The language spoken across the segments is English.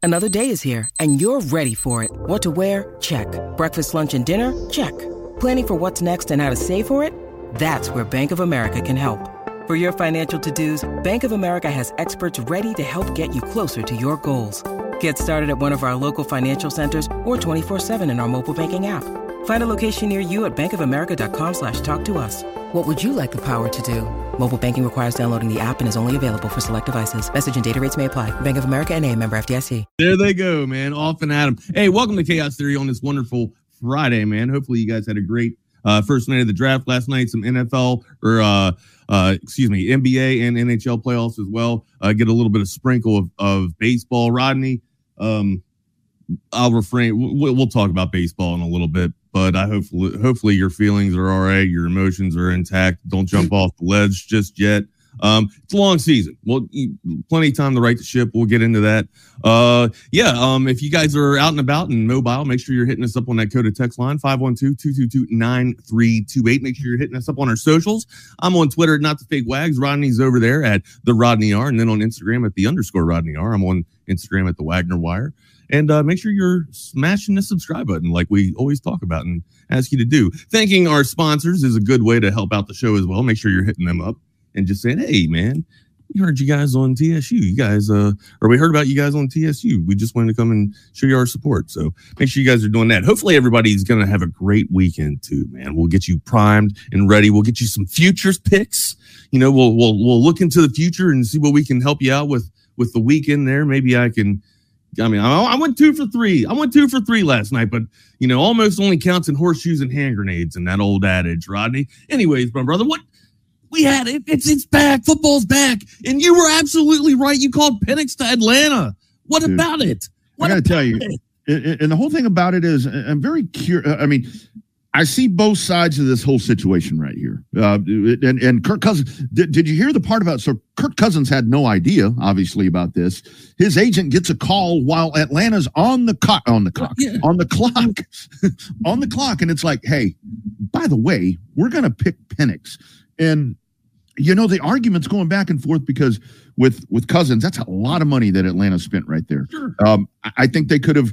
Another day is here, and you're ready for it. What to wear? Check. Breakfast, lunch, and dinner? Check. Planning for what's next and how to save for it? That's where Bank of America can help. For your financial to-dos, Bank of America has experts ready to help get you closer to your goals. Get started at one of our local financial centers or 24/7 in our mobile banking app. Find a location near you at bankofamerica.com/talktous. What would you like the power to do? Mobile banking requires downloading the app and is only available for select devices. Message and data rates may apply. Bank of America NA, member FDIC. There they go, man. Off and at 'em. Hey, welcome to Chaos Theory on this wonderful Friday, man. Hopefully you guys had a great first night of the draft last night. Some NFL or NBA and NHL playoffs as well. Get a little bit of sprinkle of baseball. Rodney, I'll refrain. We'll talk about baseball in a little bit, but hopefully your feelings are all right. Your emotions are intact. Don't jump off the ledge just yet. It's a long season. Well, plenty of time to right the ship. We'll get into that. If you guys are out and about and mobile, make sure you're hitting us up on that code of text line, 512-222-9328. Make sure you're hitting us up on our socials. I'm on Twitter at Not the Fake Wags. Rodney's over there at the Rodney R, and then on Instagram at the _Rodney R. I'm on Instagram at the Wagner Wire. And make sure you're smashing the subscribe button like we always talk about and ask you to do. Thanking our sponsors is a good way to help out the show as well. Make sure you're hitting them up and just saying, hey, man, we heard you guys on TSU. You guys, or we heard about you guys on TSU. We just wanted to come and show you our support. So make sure you guys are doing that. Hopefully everybody's going to have a great weekend too, man. We'll get you primed and ready. We'll get you some futures picks. You know, we'll look into the future and see what we can help you out with the weekend there. Maybe I went 2 for 3. I went 2 for 3 last night, but you know, almost only counts in horseshoes and hand grenades and that old adage, Rodney. Anyways, my brother, what we had it's back. Football's back, and you were absolutely right. You called Penix to Atlanta. What Dude, about it? I got to tell you, and the whole thing about it is, I'm very curious. I mean, I see both sides of this whole situation right here. And Kirk Cousins, did you hear the part about, so Kirk Cousins had no idea, obviously, about this. His agent gets a call while Atlanta's on the clock. And it's like, hey, by the way, we're going to pick Penix. And, you know, the argument's going back and forth because with Cousins, that's a lot of money that Atlanta spent right there. Sure. I think they could have,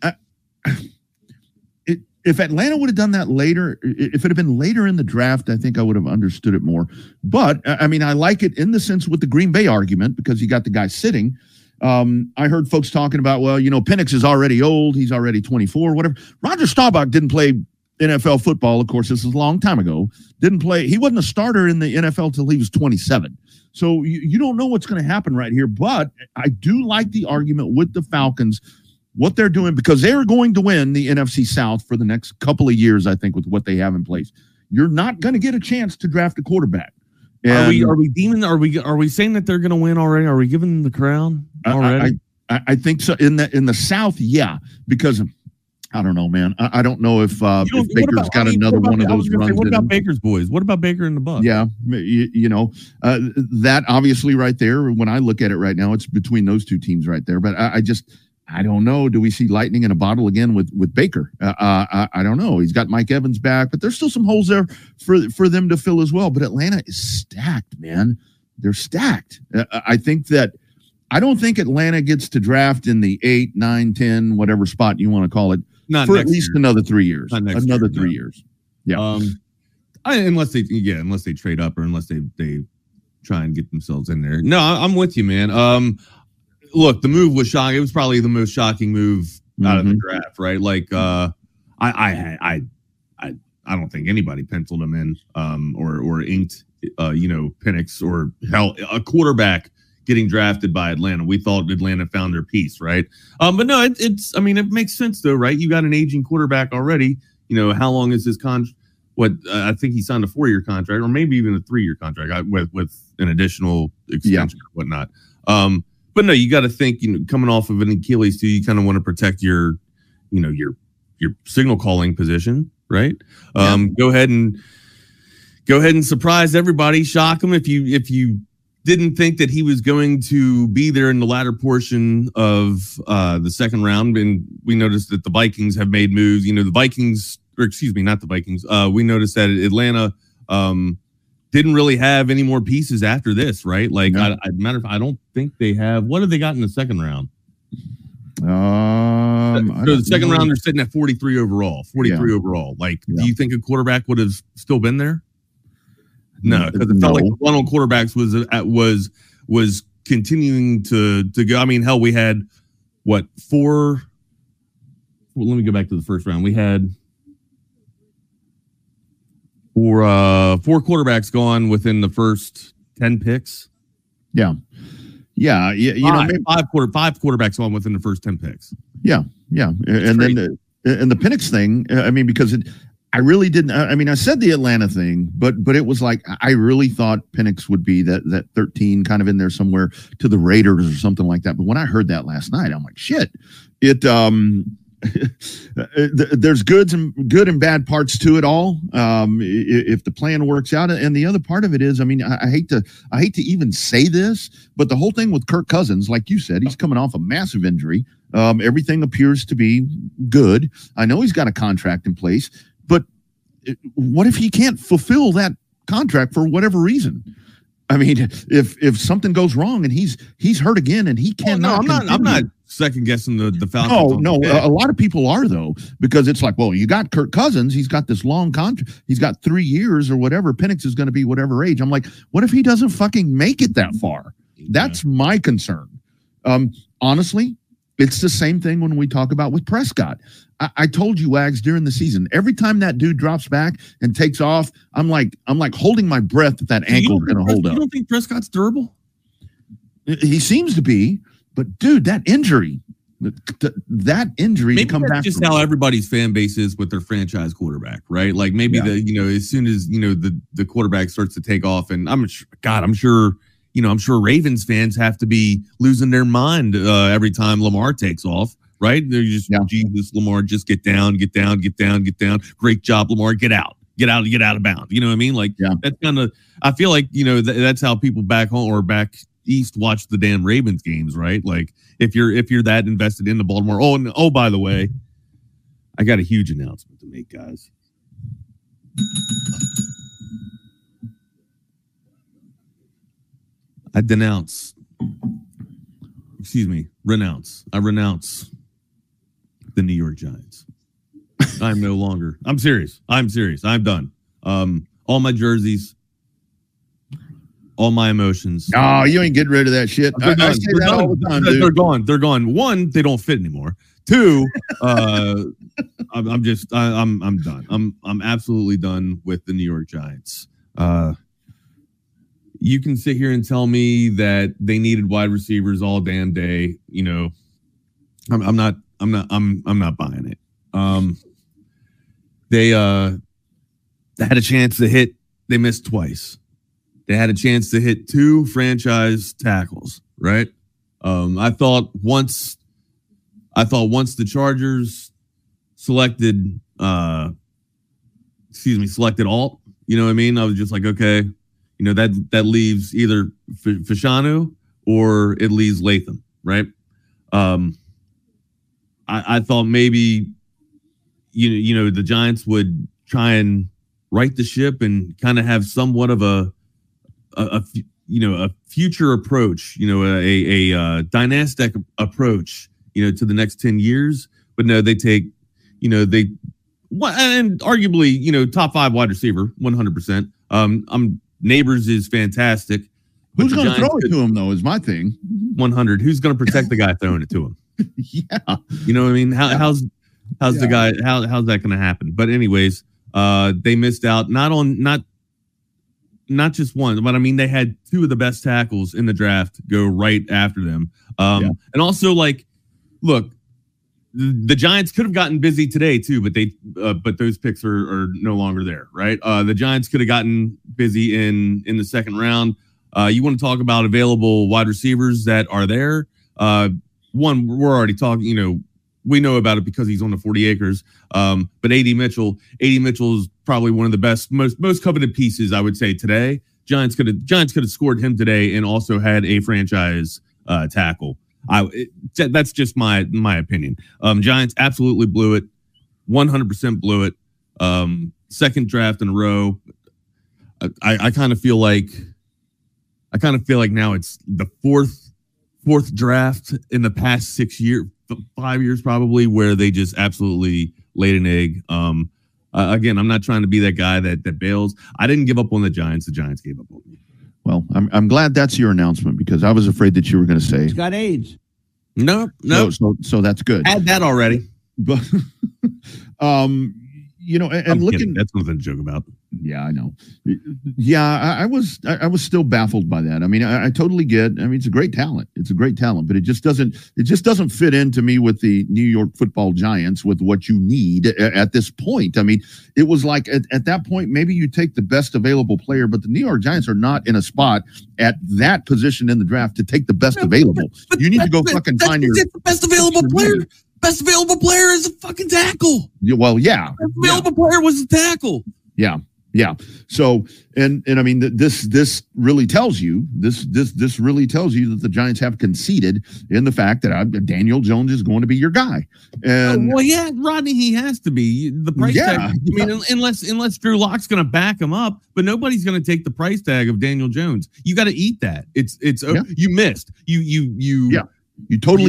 if Atlanta would have done that later, if it had been later in the draft, I think I would have understood it more. But, I mean, I like it in the sense with the Green Bay argument because you got the guy sitting. I heard folks talking about, well, you know, Penix is already old. He's already 24, whatever. Roger Staubach didn't play NFL football. Of course, this is a long time ago. Didn't play. He wasn't a starter in the NFL till he was 27. So you don't know what's going to happen right here. But I do like the argument with the Falcons, what they're doing, because they're going to win the NFC South for the next couple of years, I think, with what they have in place. You're not going to get a chance to draft a quarterback. And are we saying that they're going to win already? Are we giving them the crown already? I think so. In the South, yeah, because I don't know, man. I don't know if Baker's got another one of those runs. What about Baker's boys? What about Baker and the Bucs? Yeah, you know, that obviously right there, when I look at it right now, it's between those two teams right there. But I don't know. Do we see lightning in a bottle again with Baker? I don't know. He's got Mike Evans back, but there's still some holes there for them to fill as well. But Atlanta is stacked, man. They're stacked. I don't think Atlanta gets to draft in the 8, 9, 10, whatever spot you want to call it, for at least another 3 years. Another 3 years. Yeah. Unless they trade up or unless they try and get themselves in there. No, I'm with you, man. Look, the move was shocking. It was probably the most shocking move out of the draft, right? Like, I don't think anybody penciled him in, or inked, Penix or hell, a quarterback getting drafted by Atlanta. We thought Atlanta found their piece, right? But no, it makes sense though, right? You got an aging quarterback already. You know, how long is his contract? I think he signed a 4-year contract, or maybe even a 3-year contract with an additional extension or whatnot. But no, you got to think, you know, coming off of an Achilles too, you kind of want to protect your signal calling position, right? Go ahead and surprise everybody, shock them. If you didn't think that he was going to be there in the latter portion of the second round, and we noticed that the Vikings have made moves. You know, not the Vikings. We noticed that Atlanta didn't really have any more pieces after this, right? Like, I don't think they have. What have they got in the second round? So the second round, they're sitting at 43 overall. 43 overall. Like, do you think a quarterback would have still been there? No, because it felt like the run on quarterbacks was continuing to go. I mean, hell, we had four. Well, let me go back to the first round. We had four quarterbacks gone within the first 10 picks. Yeah. Five quarterbacks gone within the first 10 picks. Yeah. And then the Penix thing. I mean, because I really didn't. I mean, I said the Atlanta thing, but it was like I really thought Penix would be that 13 kind of in there somewhere to the Raiders or something like that. But when I heard that last night, I'm like, shit. There's good and bad parts to it all. If the plan works out, and the other part of it is, I mean, I hate to even say this, but the whole thing with Kirk Cousins, like you said, he's coming off a massive injury. Everything appears to be good. I know he's got a contract in place, but what if he can't fulfill that contract for whatever reason? I mean, if something goes wrong and he's hurt again and he cannot. I'm not second guessing the Falcons. No. A lot of people are though, because it's like, well, you got Kirk Cousins. He's got this long contract. He's got 3 years or whatever. Penix is going to be whatever age. I'm like, what if he doesn't fucking make it that far? That's my concern. Honestly, it's the same thing when we talk about with Prescott. I told you, Wags, during the season, every time that dude drops back and takes off, I'm like holding my breath that ankle is going to hold up. You don't think Prescott's durable? He seems to be, but dude, that injury maybe to come back. Just how everybody's fan base is with their franchise quarterback, right? Like maybe as soon as the quarterback starts to take off, and I'm sure Ravens fans have to be losing their mind every time Lamar takes off. Right? They're just, Jesus, Lamar, just get down. Great job, Lamar. Get out of bounds. You know what I mean? Like, that's kind of, I feel like, that's how people back home or back east watch the damn Ravens games, right? Like, if you're that invested in the Baltimore. Oh, by the way, I got a huge announcement to make, guys. I renounce. The New York Giants. I'm serious. I'm done. All my jerseys, all my emotions. No, you ain't getting rid of that shit. I say that all the time, dude. They're gone. One, they don't fit anymore. Two, I'm done. I'm absolutely done with the New York Giants. You can sit here and tell me that they needed wide receivers all damn day. I'm not buying it. They had a chance to hit. They missed twice. They had a chance to hit 2 franchise tackles. Right. I thought once the Chargers selected Alt. You know what I mean? I was just like, okay, that leaves either Fashanu or it leaves Latham. Right. I thought maybe, the Giants would try and right the ship and kind of have somewhat of a future approach, a dynastic approach, to the next 10 years. But no, they take, and arguably, top 5 wide receiver, 100%. Neighbors is fantastic. Who's going to throw it to him though? Is my thing. 100. Who's going to protect the guy throwing it to him? Yeah, you know what I mean. How's the guy? How's that going to happen? But anyways, they missed out not just one, but I mean they had 2 of the best tackles in the draft go right after them. And also look, the Giants could have gotten busy today too, but those picks are no longer there, right? The Giants could have gotten busy in the second round. You want to talk about available wide receivers that are there? One, we're already talking, we know about it because he's on the 40 acres. But AD Mitchell is probably one of the best, most coveted pieces, I would say, today. Giants could have scored him today and also had a franchise tackle. That's just my opinion. Giants absolutely blew it, 100% blew it. Second draft in a row. I kind of feel like now it's the fourth draft in the past 6 years, 5 years probably where they just absolutely laid an egg. Again, I'm not trying to be that guy that bails. I didn't give up on the Giants. The Giants gave up on me. Well, I'm glad that's your announcement because I was afraid that you were going to say he's got AIDS. No. So that's good. Had that already. But and looking, kidding. That's nothing to joke about. Yeah, I know. Yeah, I was still baffled by that. I mean, I totally get. I mean, it's a great talent. But it just doesn't fit into me with the New York Football Giants with what you need at this point. I mean, it was like at that point, maybe you take the best available player, but the New York Giants are not in a spot at that position in the draft to take the best available. You need to go fucking find your best available player. Best available player is a fucking tackle. Well, yeah. Best available player was a tackle. Yeah. So, and I mean, this really tells you this really tells you that the Giants have conceded in the fact that Daniel Jones is going to be your guy. And well, yeah, Rodney, he has to be the price tag. I mean, unless Drew Lock's going to back him up, but nobody's going to take the price tag of Daniel Jones. You got to eat that. You missed. You totally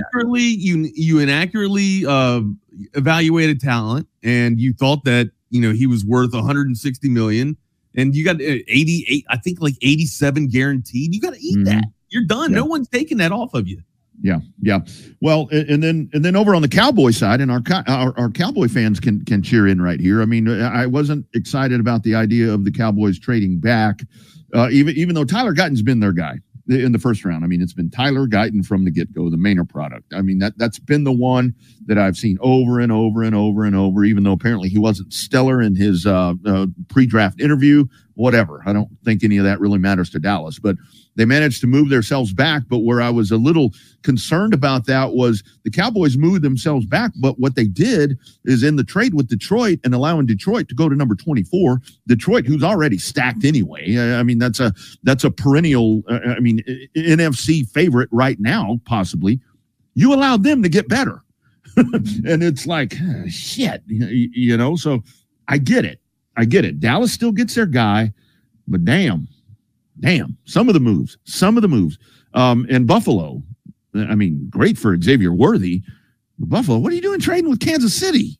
you inaccurately evaluated talent, and you thought that he was worth 160 million, and you got 88, I think like 87 guaranteed. You got to eat that. You're done. Yeah. No one's taking that off of you. Yeah. Well, and then over on the Cowboy side, and our Cowboy fans can cheer in right here. I mean, I wasn't excited about the idea of the Cowboys trading back, even though Tyler Guyton's been their guy in the first round. I mean, it's been Tyler Guyton from the get-go, the Maynard product. I mean, that's been the one that I've seen over and over and over and over, even though apparently he wasn't stellar in his pre-draft interview, whatever. I don't think any of that really matters to Dallas, but they managed to move themselves back. But where I was a little concerned about that was the Cowboys moved themselves back, but what they did is in the trade with Detroit and allowing Detroit to go to number 24, Detroit, who's already stacked anyway. I mean, that's a perennial, NFC favorite right now, possibly. You allowed them to get better. And it's like, shit, so I get it. Dallas still gets their guy, but damn, some of the moves. And Buffalo, I mean, great for Xavier Worthy. Buffalo, what are you doing trading with Kansas City?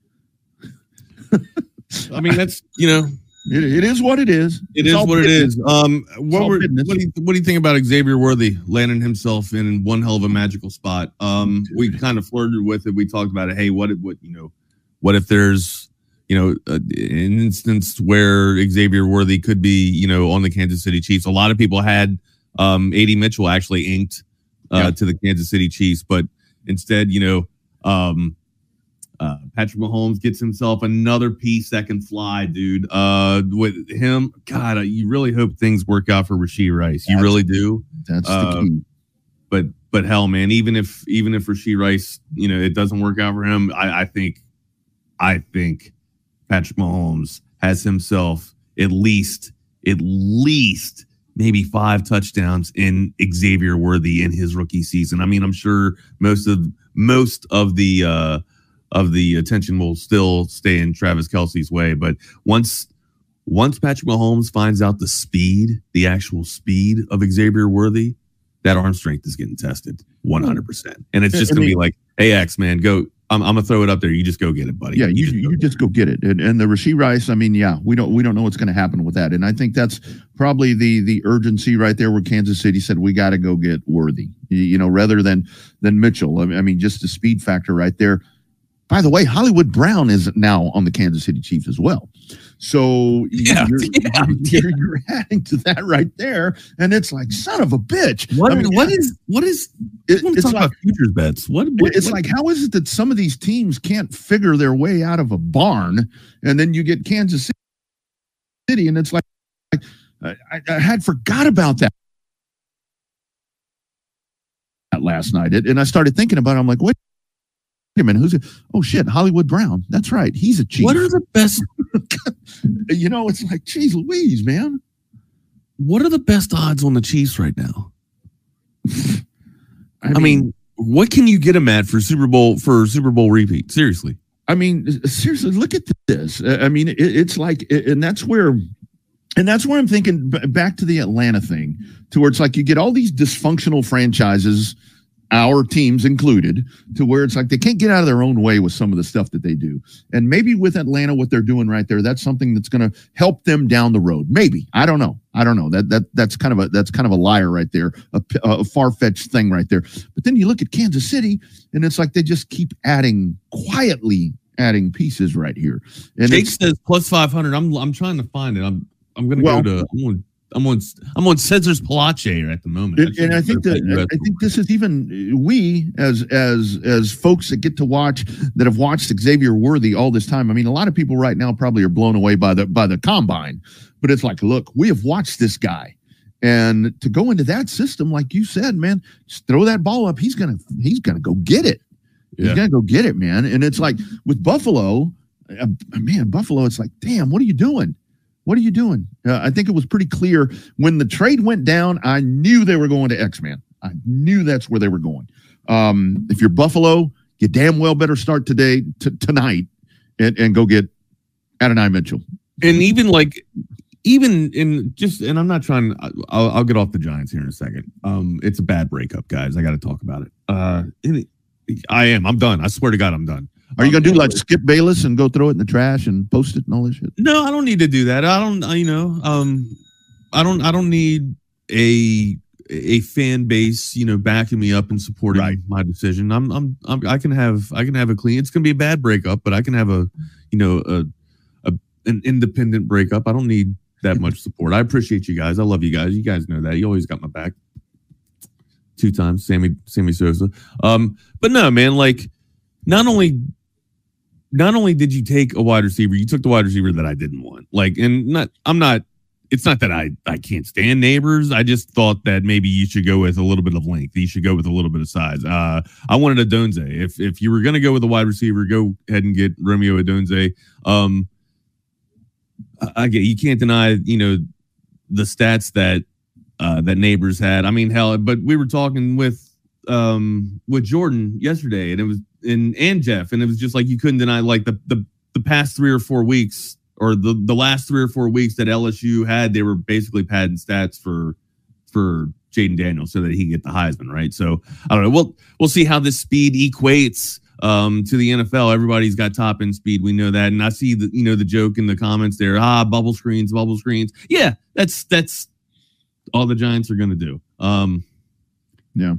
I mean, that's, It is what it is. It is what it is. What do you think about Xavier Worthy landing himself in one hell of a magical spot? We kind of flirted with it. We talked about it. Hey, what if there's an instance where Xavier Worthy could be on the Kansas City Chiefs? A lot of people had A.D. Mitchell actually inked to the Kansas City Chiefs, but instead, Patrick Mahomes gets himself another piece that can fly, dude. With him, God, you really hope things work out for Rashee Rice. You really do. That's the key. But hell, man, even if Rashee Rice, it doesn't work out for him, I think Patrick Mahomes has himself at least maybe 5 touchdowns in Xavier Worthy in his rookie season. I mean, I'm sure most of the attention will still stay in Travis Kelce's way. But once Patrick Mahomes finds out the actual speed of Xavier Worthy, that arm strength is getting tested 100%. And it's just going to be like, hey, X, man, go. I'm going to throw it up there. You just go get it, buddy. Yeah, you just go get it. And the Rashee Rice, I mean, we don't know what's going to happen with that. And I think that's probably the urgency right there where Kansas City said, we got to go get Worthy, rather than Mitchell. I mean, just the speed factor right there. By the way, Hollywood Brown is now on the Kansas City Chiefs as well. So you're adding to that right there, and it's like, son of a bitch. What is? It's like about futures bets. It's like, how is it that some of these teams can't figure their way out of a barn, and then you get Kansas City, and it's like I had forgot about that last night, and I started thinking about it. I'm like, wait a minute, oh shit, Hollywood Brown. That's right. He's a Chief. What are the best? It's like, geez Louise, man. What are the best odds on the Chiefs right now? I mean, what can you get them at for Super Bowl repeat? Seriously. I mean, seriously, look at this. I mean, it's like, and that's where I'm thinking back to the Atlanta thing, to where it's like you get all these dysfunctional franchises our teams included, to where it's like they can't get out of their own way with some of the stuff that they do. And maybe with Atlanta, what they're doing right there, that's something that's going to help them down the road. Maybe. I don't know. That's kind of a liar right there, a far-fetched thing right there. But then you look at Kansas City, and it's like they just keep quietly adding pieces right here. And Jake says plus 500. I'm trying to find it. I'm going to go to. I'm on Cesar's Palace at the moment. And I think this is even we as folks that get to watch, that have watched Xavier Worthy all this time. I mean, a lot of people right now probably are blown away by the combine, but it's like, look, we have watched this guy, and to go into that system, like you said, man, just throw that ball up. He's gonna go get it. Yeah. He's gonna go get it, man. And it's like with Buffalo, Buffalo. It's like, damn, what are you doing? What are you doing? I think it was pretty clear when the trade went down. I knew they were going to X-Man. I knew that's where they were going. If you're Buffalo, you damn well better start tonight, and go get Adonai Mitchell. And even I'm not trying. I'll get off the Giants here in a second. It's a bad breakup, guys. I got to talk about it. I am. I'm done. I swear to God, I'm done. Are you gonna do like Skip Bayless and go throw it in the trash and post it and all this shit? No, I don't need to do that. I don't need a fan base, backing me up and supporting my decision. I can have a clean. It's gonna be a bad breakup, but I can have an independent breakup. I don't need that much support. I appreciate you guys. I love you guys. You guys know that. You always got my back. 2 times, Sammy Sosa. But no, man, like not only did you take a wide receiver, you took the wide receiver that I didn't want. It's not that I can't stand Neighbors. I just thought that maybe you should go with a little bit of length. You should go with a little bit of size. I wanted Odunze. If you were going to go with a wide receiver, go ahead and get Romeo Odunze. You can't deny, the stats that Neighbors had. I mean, hell, but we were talking with Jordan yesterday, and it was and Jeff, and it was just like you couldn't deny like the past 3 or 4 weeks, or the last 3 or 4 weeks that LSU had, they were basically padding stats for Jaden Daniels so that he could get the Heisman, right? So I don't know. We'll see how this speed equates to the NFL. Everybody's got top end speed. We know that, and I see the joke in the comments there. Bubble screens. Yeah, that's all the Giants are going to do. Yeah.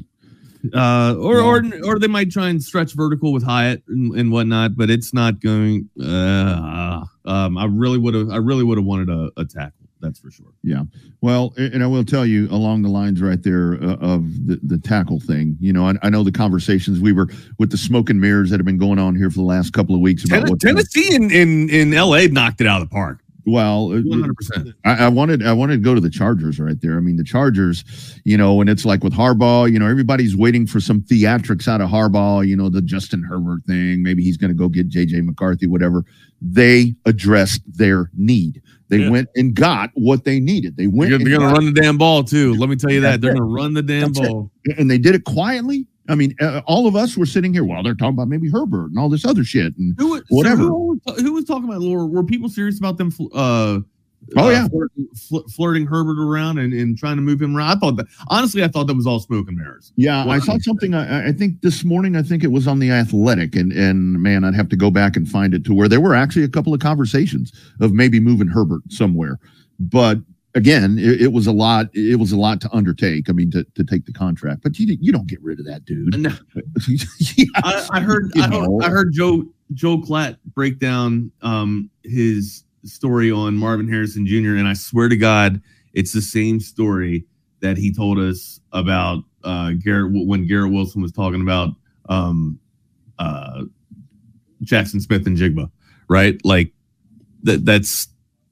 Or they might try and stretch vertical with Hyatt and whatnot, but it's not going. I really would have wanted a tackle. That's for sure. Yeah. Well, and I will tell you along the lines right there of the tackle thing. I know the conversations we were with the smoke and mirrors that have been going on here for the last couple of weeks about Tennessee in LA knocked it out of the park. Well, 100%. I wanted to go to the Chargers right there. I mean, the Chargers, and it's like with Harbaugh, everybody's waiting for some theatrics out of Harbaugh, the Justin Herbert thing. Maybe he's going to go get J.J. McCarthy, whatever. They addressed their need. They went and got what they needed. They're going to run the damn ball, too. Let me tell you that. They're going to run the damn ball. And they did it quietly. I mean, all of us were sitting here while they're talking about maybe Herbert and all this other shit and whatever. Who was talking about Laura? Were people serious about them? Flirting Herbert around and trying to move him around. I thought that was all smoke and mirrors. Yeah, I saw something. I think this morning. I think it was on the Athletic, and man, I'd have to go back and find it to where there were actually a couple of conversations of maybe moving Herbert somewhere, but. Again, it was a lot. It was a lot to undertake. I mean, to take the contract, but you don't get rid of that dude. No. I heard Joe Klatt break down his story on Marvin Harrison Jr. And I swear to God, it's the same story that he told us about Garrett Wilson was talking about Jackson Smith and Jigba, right? Like that's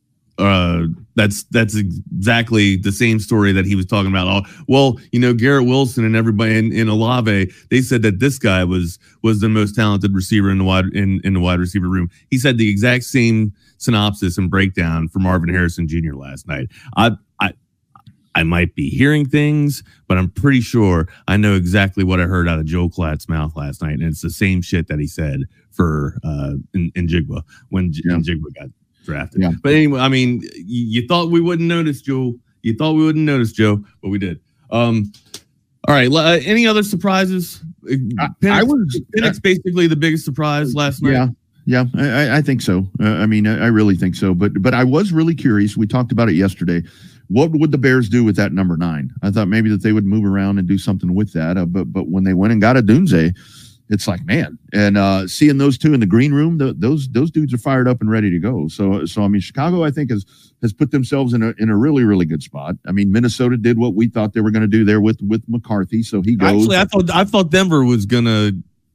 exactly the same story that he was talking about. Garrett Wilson and everybody in Olave, they said that this guy was the most talented receiver in the wide receiver room. He said the exact same synopsis and breakdown for Marvin Harrison Jr. last night. I might be hearing things, but I'm pretty sure I know exactly what I heard out of Joe Klatt's mouth last night, and it's the same shit that he said for in Jigba when Jigba got drafted. Yeah. But anyway, I mean, you thought we wouldn't notice, Joe. But we did. All All right. Any other surprises? Penix basically the biggest surprise last night. Yeah, I think so. I mean, I really think so. But I was really curious. We talked about it yesterday. What would the Bears do with that number 9? I thought maybe that they would move around and do something with that. But when they went and got a Dunze, it's like, man. And seeing those two in the green room, those dudes are fired up and ready to go. So I mean, Chicago, I think, has put themselves in a really, really good spot. I mean, Minnesota did what we thought they were going to do there with McCarthy. So he goes. Actually, I thought Denver was gonna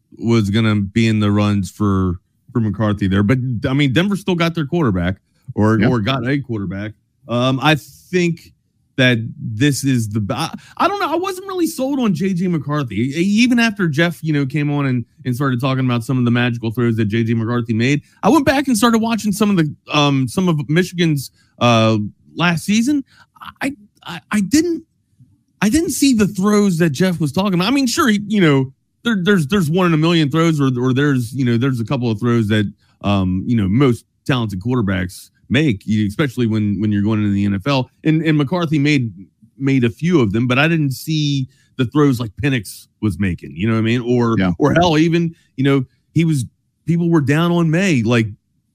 be in the runs for McCarthy there, but I mean, Denver still got their quarterback or got a quarterback. I think that this is I don't know. I wasn't really sold on JJ McCarthy, even after Jeff, came on and started talking about some of the magical throws that JJ McCarthy made. I went back and started watching some of Michigan's last season. I didn't see the throws that Jeff was talking about. I mean, sure, there's one in a million throws, or there's a couple of throws that most talented quarterbacks make, especially when you're going into the NFL. And McCarthy made a few of them, but I didn't see the throws like Penix was making. You know what I mean? Or hell, even people were down on May, like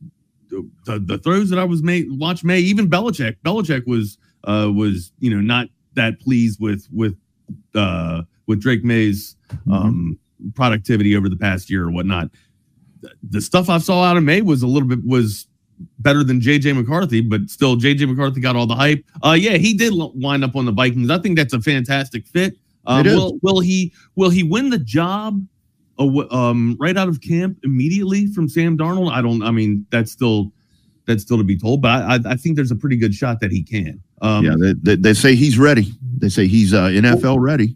the throws that I was watch May. Even Belichick was not that pleased with Drake May's productivity over the past year or whatnot. The stuff I saw out of May was better than JJ McCarthy, but still JJ McCarthy got all the hype. He did wind up on the Vikings. I think that's a fantastic fit. Will he win the job right out of camp immediately from Sam Darnold? That's still to be told, but I think there's a pretty good shot that he can. They say he's ready. They say he's NFL ready.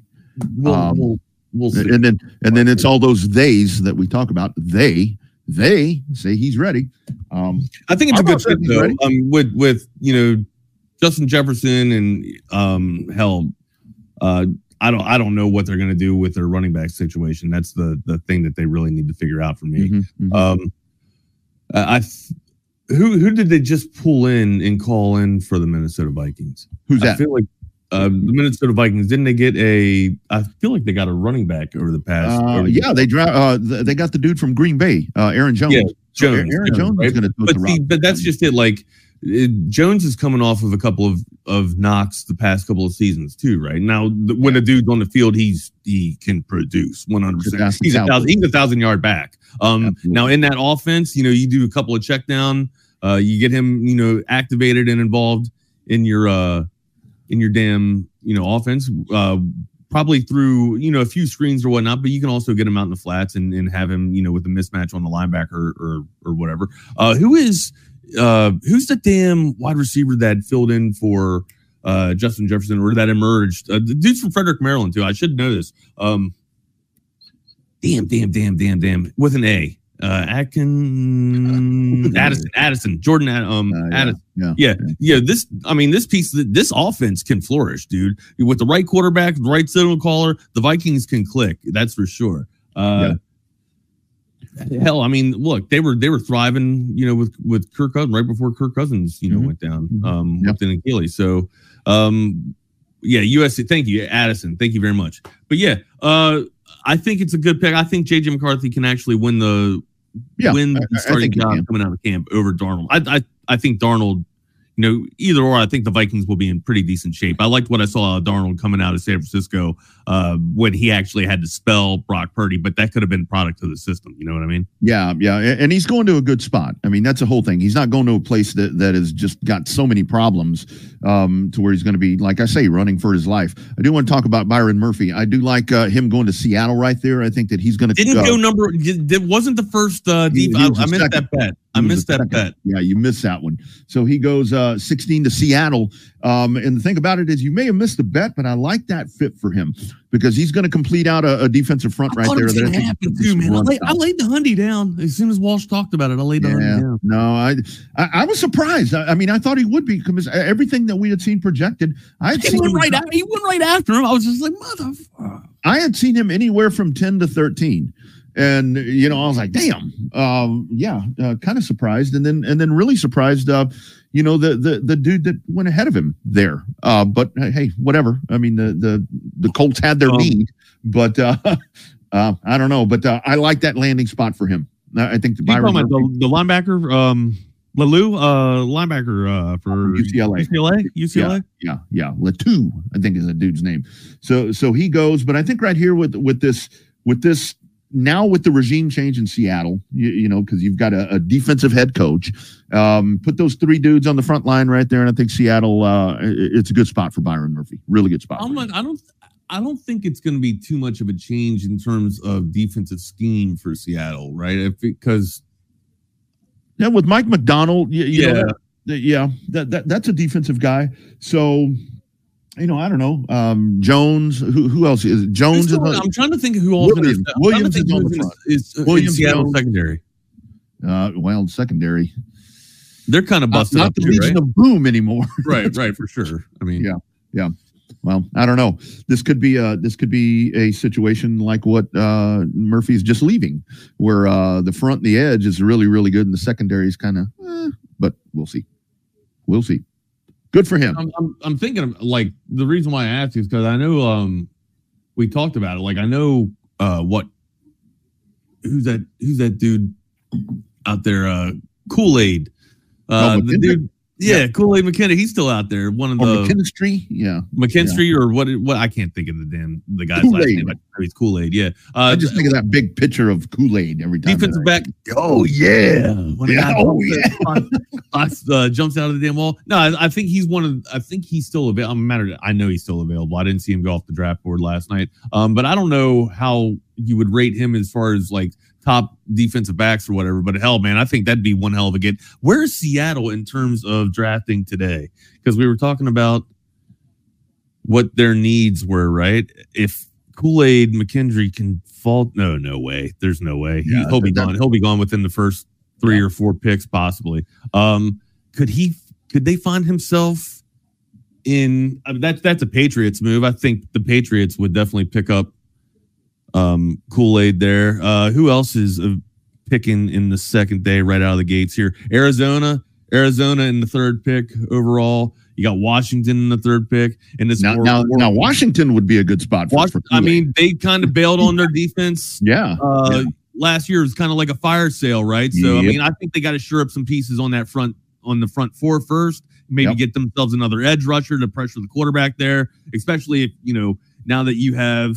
We'll see. And then it's all those theys that we talk about. They say he's ready. I think it's a good fit though. With Justin Jefferson and I don't know what they're going to do with their running back situation. That's the thing that they really need to figure out for me. Who did they just pull in and call in for the Minnesota Vikings? Who's that? I feel like the Minnesota Vikings, didn't they get I feel like they got a running back over the past. They got the dude from Green Bay, Aaron Jones. Yeah, Jones. Aaron Jones is going to but that's just it. Like Jones is coming off of a couple of knocks the past couple of seasons too, right? Now when a dude's on the field, he can produce 100%. He's 1,000-yard back. Now in that offense, you do a couple of check down, you get him, activated and involved in your damn, offense, probably through, a few screens or whatnot, but you can also get him out in the flats and have him, with a mismatch on the linebacker or whatever. Who's the damn wide receiver that filled in for Justin Jefferson or that emerged? The dude's from Frederick, Maryland too. I should know this. Damn. With an A. Addison, Jordan, Addison. Yeah. This offense can flourish, dude. With the right quarterback, the right signal caller, the Vikings can click. That's for sure. Hell, look, they were thriving, with Kirk Cousins right before Kirk Cousins, went down, with an Achilles. So, USC. Thank you, Addison. Thank you very much. But I think it's a good pick. I think JJ McCarthy can actually win the starting job coming out of camp over Darnold. I think Darnold, either or, I think the Vikings will be in pretty decent shape. I liked what I saw of Darnold coming out of San Francisco when he actually had to spell Brock Purdy, but that could have been product of the system. You know what I mean? Yeah. And he's going to a good spot. That's the whole thing. He's not going to a place that has just got so many problems to where he's going to be, like I say, running for his life. I do want to talk about Byron Murphy. I do like him going to Seattle right there. I think that he's going to wasn't the first deep. I missed that bet. I missed that bet. Yeah, you missed that one. So he goes 16 to Seattle. And the thing about it is you may have missed the bet, but I like that fit for him because he's going to complete out a defensive front right there. That happened too, man. I laid the Hundy down as soon as Walsh talked about it. I laid the Hundy down. No, I was surprised. I thought he would be because everything that we had seen projected. He went right after him. I was just like, motherfucker. I had seen him anywhere from 10 to 13. And I was like, damn, kind of surprised, and then really surprised. The dude that went ahead of him there. But hey, whatever. I mean, the Colts had their need, but I don't know. But I like that landing spot for him. I think the linebacker, Lalu, linebacker for UCLA. Yeah. Latu, I think is the dude's name. So he goes, but I think right here with this now with the regime change in Seattle, because you've got a defensive head coach, put those three dudes on the front line right there, and I think Seattle, it's a good spot for Byron Murphy. Really good spot. I don't think it's going to be too much of a change in terms of defensive scheme for Seattle, right? Because with Mike McDonald, that's a defensive guy. So, I don't know. Jones, who else is it? Jones? I'm trying to think of who else Williams is on the front. Williams Seattle secondary. Secondary. They're kind of busted not up the too, Legion right? of Boom anymore. right, for sure. I mean, yeah. Well, I don't know. This could be a situation like what Murphy's just leaving, where the front and the edge is really, really good, and the secondary is kind of, but we'll see. Good for him. I'm thinking of, like, the reason why I asked you is because I know we talked about it. Like, I know who's that dude out there? Kool-Aid. The dude. Yeah, Kool-Aid McKinnon. He's still out there. One of the McKinstry, McKinstry, or what? I can't think of the guy's last name. He's Kool-Aid. Yeah, I just think of that big picture of Kool-Aid every time. Defensive back. Oh yeah, jumps out of the damn wall. No, I think he's one of. I think he's still available. I know he's still available. I didn't see him go off the draft board last night. But I don't know how you would rate him as far as like top defensive backs or whatever, but hell, man, I think that'd be one hell of a get. Where's Seattle in terms of drafting today? Because we were talking about what their needs were, right? If Kool-Aid McKendry can fall, no way. There's no way. He'll be gone. He'll be gone within the first 3 or 4 picks, possibly. Could they find himself in? I mean, that's a Patriots move. I think the Patriots would definitely pick up Kool-Aid there. Who else is picking in the second day right out of the gates here? Arizona in the third pick overall. You got Washington in the third pick. And this now Washington would be a good spot for Kool-Aid. I mean, they kind of bailed on their defense. Last year was kind of like a fire sale, right? So I mean, I think they got to shore up some pieces on the front four first. Maybe get themselves another edge rusher to pressure the quarterback there, especially if now that you have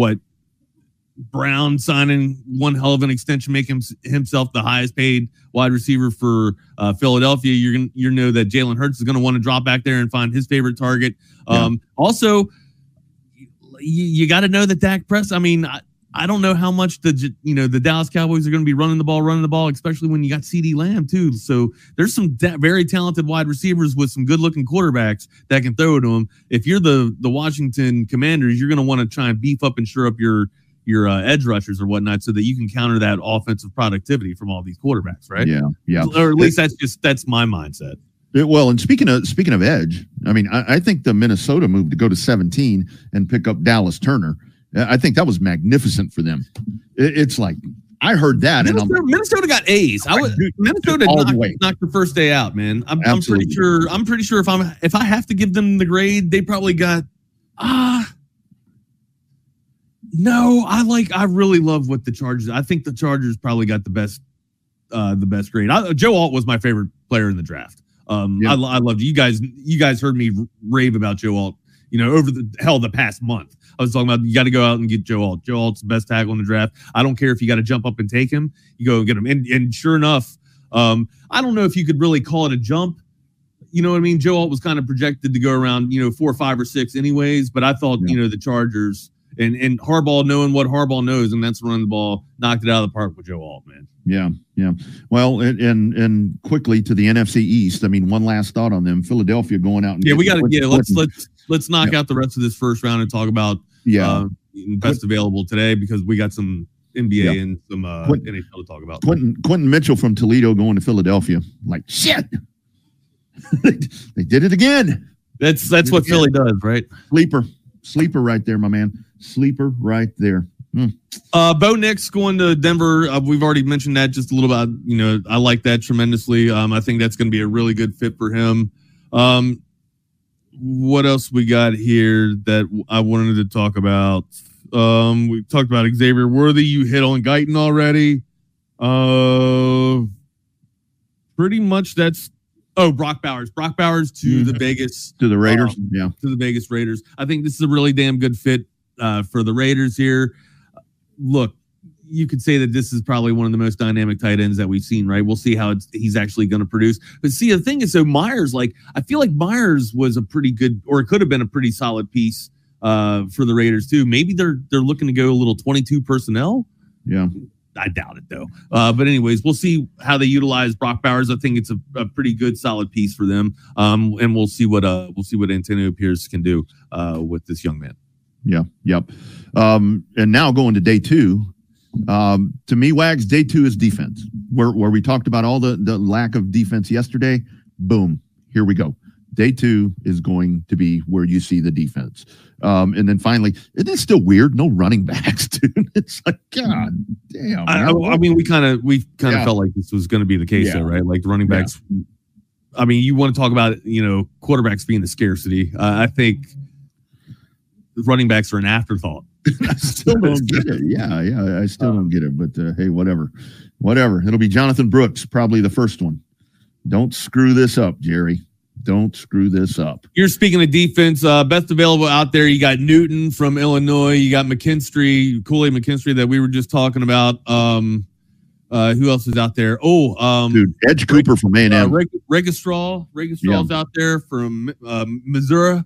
Brown signing one hell of an extension, making himself the highest paid wide receiver for Philadelphia. You know that Jalen Hurts is going to want to drop back there and find his favorite target. Also, you got to know that Dak Prescott. I mean, I don't know how much the Dallas Cowboys are going to be running the ball, especially when you got CeeDee Lamb too. So there's some very talented wide receivers with some good looking quarterbacks that can throw to them. If you're the Washington Commanders, you're going to want to try and beef up and shore up your edge rushers or whatnot, so that you can counter that offensive productivity from all these quarterbacks, right? Yeah. Or at least that's my mindset. And speaking of edge, I mean, I think the Minnesota move to go to 17 and pick up Dallas Turner, I think that was magnificent for them. It's like I heard that, Minnesota got A's. Minnesota knocked the first day out, man. I'm pretty sure. I'm pretty sure if I have to give them the grade, they probably got No, I really love what the Chargers. I think the Chargers probably got the best grade. Joe Alt was my favorite player in the draft. I loved you guys. You guys heard me rave about Joe Alt. Over the past month, I was talking about you got to go out and get Joe Alt. Joe Alt's the best tackle in the draft. I don't care if you got to jump up and take him. You go get him, and sure enough, I don't know if you could really call it a jump. You know what I mean? Joe Alt was kind of projected to go around 4, 5, or 6, anyways. But I thought the Chargers. And Harbaugh, knowing what Harbaugh knows, and that's running the ball, knocked it out of the park with Joe Alt, man. Yeah. Well, and quickly to the NFC East. I mean, one last thought on them. Philadelphia going out and we got to let's knock out the rest of this first round and talk about best available today, because we got some NBA and some NHL to talk about. Quentin Mitchell from Toledo going to Philadelphia. Like shit, they did it again. That's what Philly does, right? Sleeper right there, my man. Sleeper right there. Bo Nix going to Denver. We've already mentioned that just a little bit. I like that tremendously. I think that's going to be a really good fit for him. What else we got here that I wanted to talk about? We talked about Xavier Worthy. You hit on Guyton already. Pretty much that's. Oh, Brock Bowers. Brock Bowers to the Vegas. To the Raiders. To the Vegas Raiders. I think this is a really damn good fit for the Raiders here. Look, you could say that this is probably one of the most dynamic tight ends that we've seen, right? We'll see how he's actually going to produce. But see, the thing is, so Myers, I feel like Myers was a pretty good, or it could have been a pretty solid piece for the Raiders too. Maybe they're looking to go a little 22 personnel. Yeah. I doubt it though. But anyways, we'll see how they utilize Brock Bowers. I think it's a pretty good, solid piece for them. And we'll see what Antonio Pierce can do with this young man. Yeah. Yep. And now going to day two. To me, Wags, day two is defense. Where we talked about all the lack of defense yesterday. Boom. Here we go. Day two is going to be where you see the defense. And then finally, it is still weird. No running backs, dude. It's like, God damn. I mean, we kind of felt like this was going to be the case, though, right? Like the running backs. Yeah. I mean, you want to talk about, quarterbacks being the scarcity. I think running backs are an afterthought. I still don't get it. Yeah. I still don't get it. But hey, whatever. It'll be Jonathan Brooks, probably the first one. Don't screw this up, Jerry. Don't screw this up. You're speaking of defense. Best available out there. You got Newton from Illinois. You got McKinstry, Kool-Aid McKinstry that we were just talking about. Who else is out there? Dude, Edge Cooper from A&M. Registraw's out there from Missouri.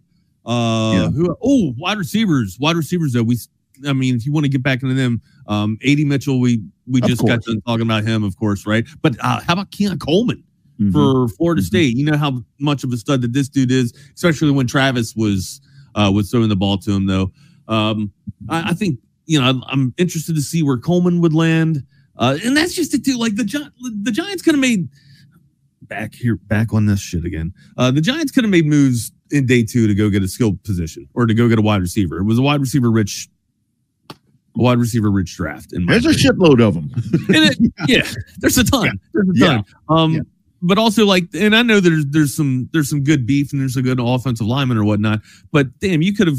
Wide receivers. Though if you want to get back into them, A.D. Mitchell. We just got done talking about him, of course, right? But how about Keon Coleman? For Florida State? You know how much of a stud that this dude is, especially when Travis was throwing the ball to him, though. I think, I'm interested to see where Coleman would land. And that's just it, too. Like the Giants could have made back on this shit again. The Giants could have made moves in day two to go get a skilled position or to go get a wide receiver. It was a wide receiver rich draft. There's a shitload of them. There's a ton. But also, and I know there's some good beef and there's a good offensive lineman or whatnot. But damn, you could have.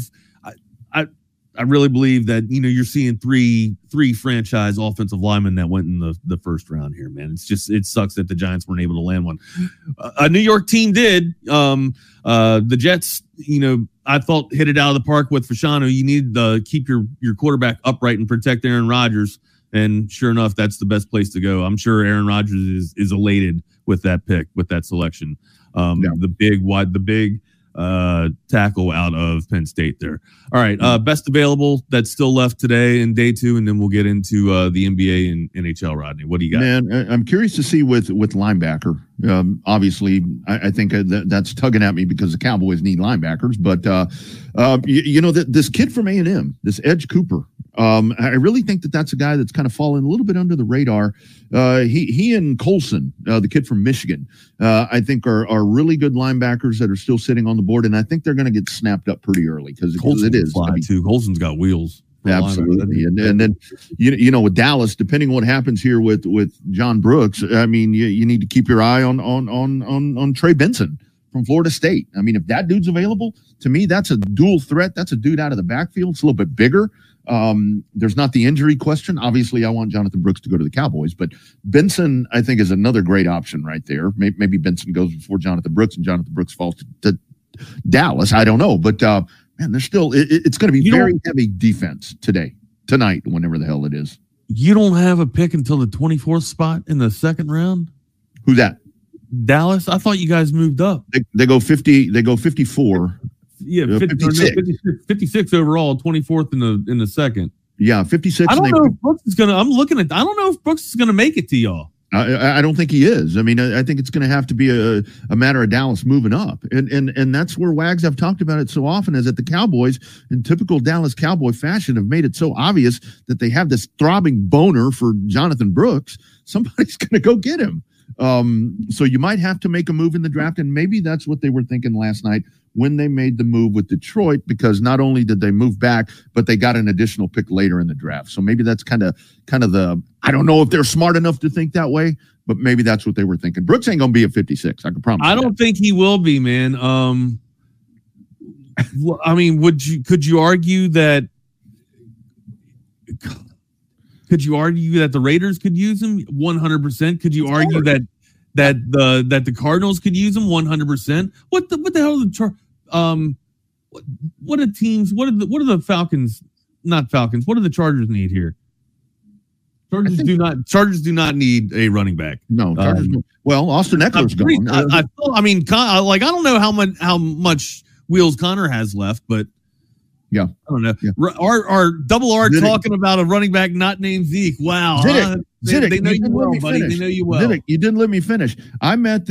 I really believe that you're seeing three franchise offensive linemen that went in the first round here, man. It sucks that the Giants weren't able to land one. A New York team did. The Jets, I thought hit it out of the park with Fashanu. You need to keep your quarterback upright and protect Aaron Rodgers. And sure enough, that's the best place to go. I'm sure Aaron Rodgers is elated with that pick, with that selection. The big tackle out of Penn State there. All right, best available that's still left today in day two, and then we'll get into the NBA and NHL. Rodney, what do you got? Man, I'm curious to see with linebacker. Obviously, I think that's tugging at me because the Cowboys need linebackers. But this kid from A&M, this Edge Cooper. I really think that's a guy that's kind of fallen a little bit under the radar. He and Colson, the kid from Michigan, I think are really good linebackers that are still sitting on the board, and I think they're going to get snapped up pretty early because it is. Too. Colson's got wheels. Absolutely, and then with Dallas, depending on what happens here with John Brooks, I mean you need to keep your eye on Trey Benson from Florida State. I mean, if that dude's available, to me that's a dual threat. That's a dude out of the backfield. It's a little bit bigger. There's not the injury question. Obviously, I want Jonathan Brooks to go to the Cowboys, but Benson, I think, is another great option right there. Maybe Benson goes before Jonathan Brooks and Jonathan Brooks falls to Dallas. I don't know, but man, there's still it's going to be very heavy defense tonight, whenever the hell it is. You don't have a pick until the 24th spot in the second round. Who's that? Dallas. I thought you guys moved up. They go 50. They go 54. Yeah, 56 overall, 24th in the second. Yeah, 56. I don't know if Brooks is gonna. I don't know if Brooks is gonna make it to y'all. I don't think he is. I mean, I think it's going to have to be a matter of Dallas moving up, and that's where Wags have talked about it so often. Is that the Cowboys, in typical Dallas Cowboy fashion, have made it so obvious that they have this throbbing boner for Jonathan Brooks. Somebody's going to go get him. So you might have to make a move in the draft, and maybe that's what they were thinking last night when they made the move with Detroit, because not only did they move back, but they got an additional pick later in the draft. So maybe that's kind of the, I don't know if they're smart enough to think that way, but maybe that's what they were thinking. Brooks ain't going to be at 56. I can promise. I don't think he will be, man. I mean, could you argue that the Raiders could use him 100%? Could you argue that the Cardinals could use him 100%? What the hell are what are teams? What are the Falcons? Not Falcons. What do the Chargers need here? Chargers do not need a running back. No, Chargers. Well, Austin Eckler's gone. I don't know how much wheels Connor has left, but yeah, I don't know. Yeah. Our double R talking about a running back not named Zeke. Wow, Zidek, they know you well, buddy. They know you well. Zidek, you didn't let me finish. I meant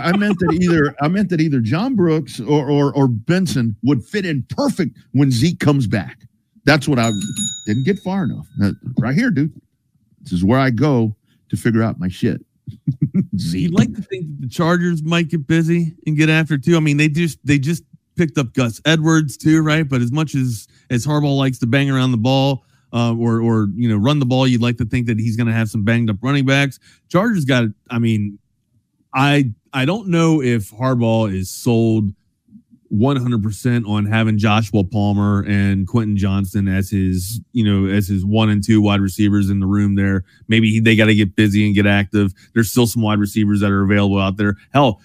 that either John Brooks or Benson would fit in perfect when Zeke comes back. That's what I didn't get far enough. Right here, dude. This is where I go to figure out my shit. You'd like to think that the Chargers might get busy and get after too. I mean, they just picked up Gus Edwards too, right? But as much as Harbaugh likes to bang around the ball or run the ball, you'd like to think that he's going to have some banged up running backs. Chargers got. I mean, I don't know if Harbaugh is sold 100% on having Joshua Palmer and Quentin Johnston as his 1 and 2 wide receivers in the room there. Maybe they got to get busy and get active. There's still some wide receivers that are available out there. Hell,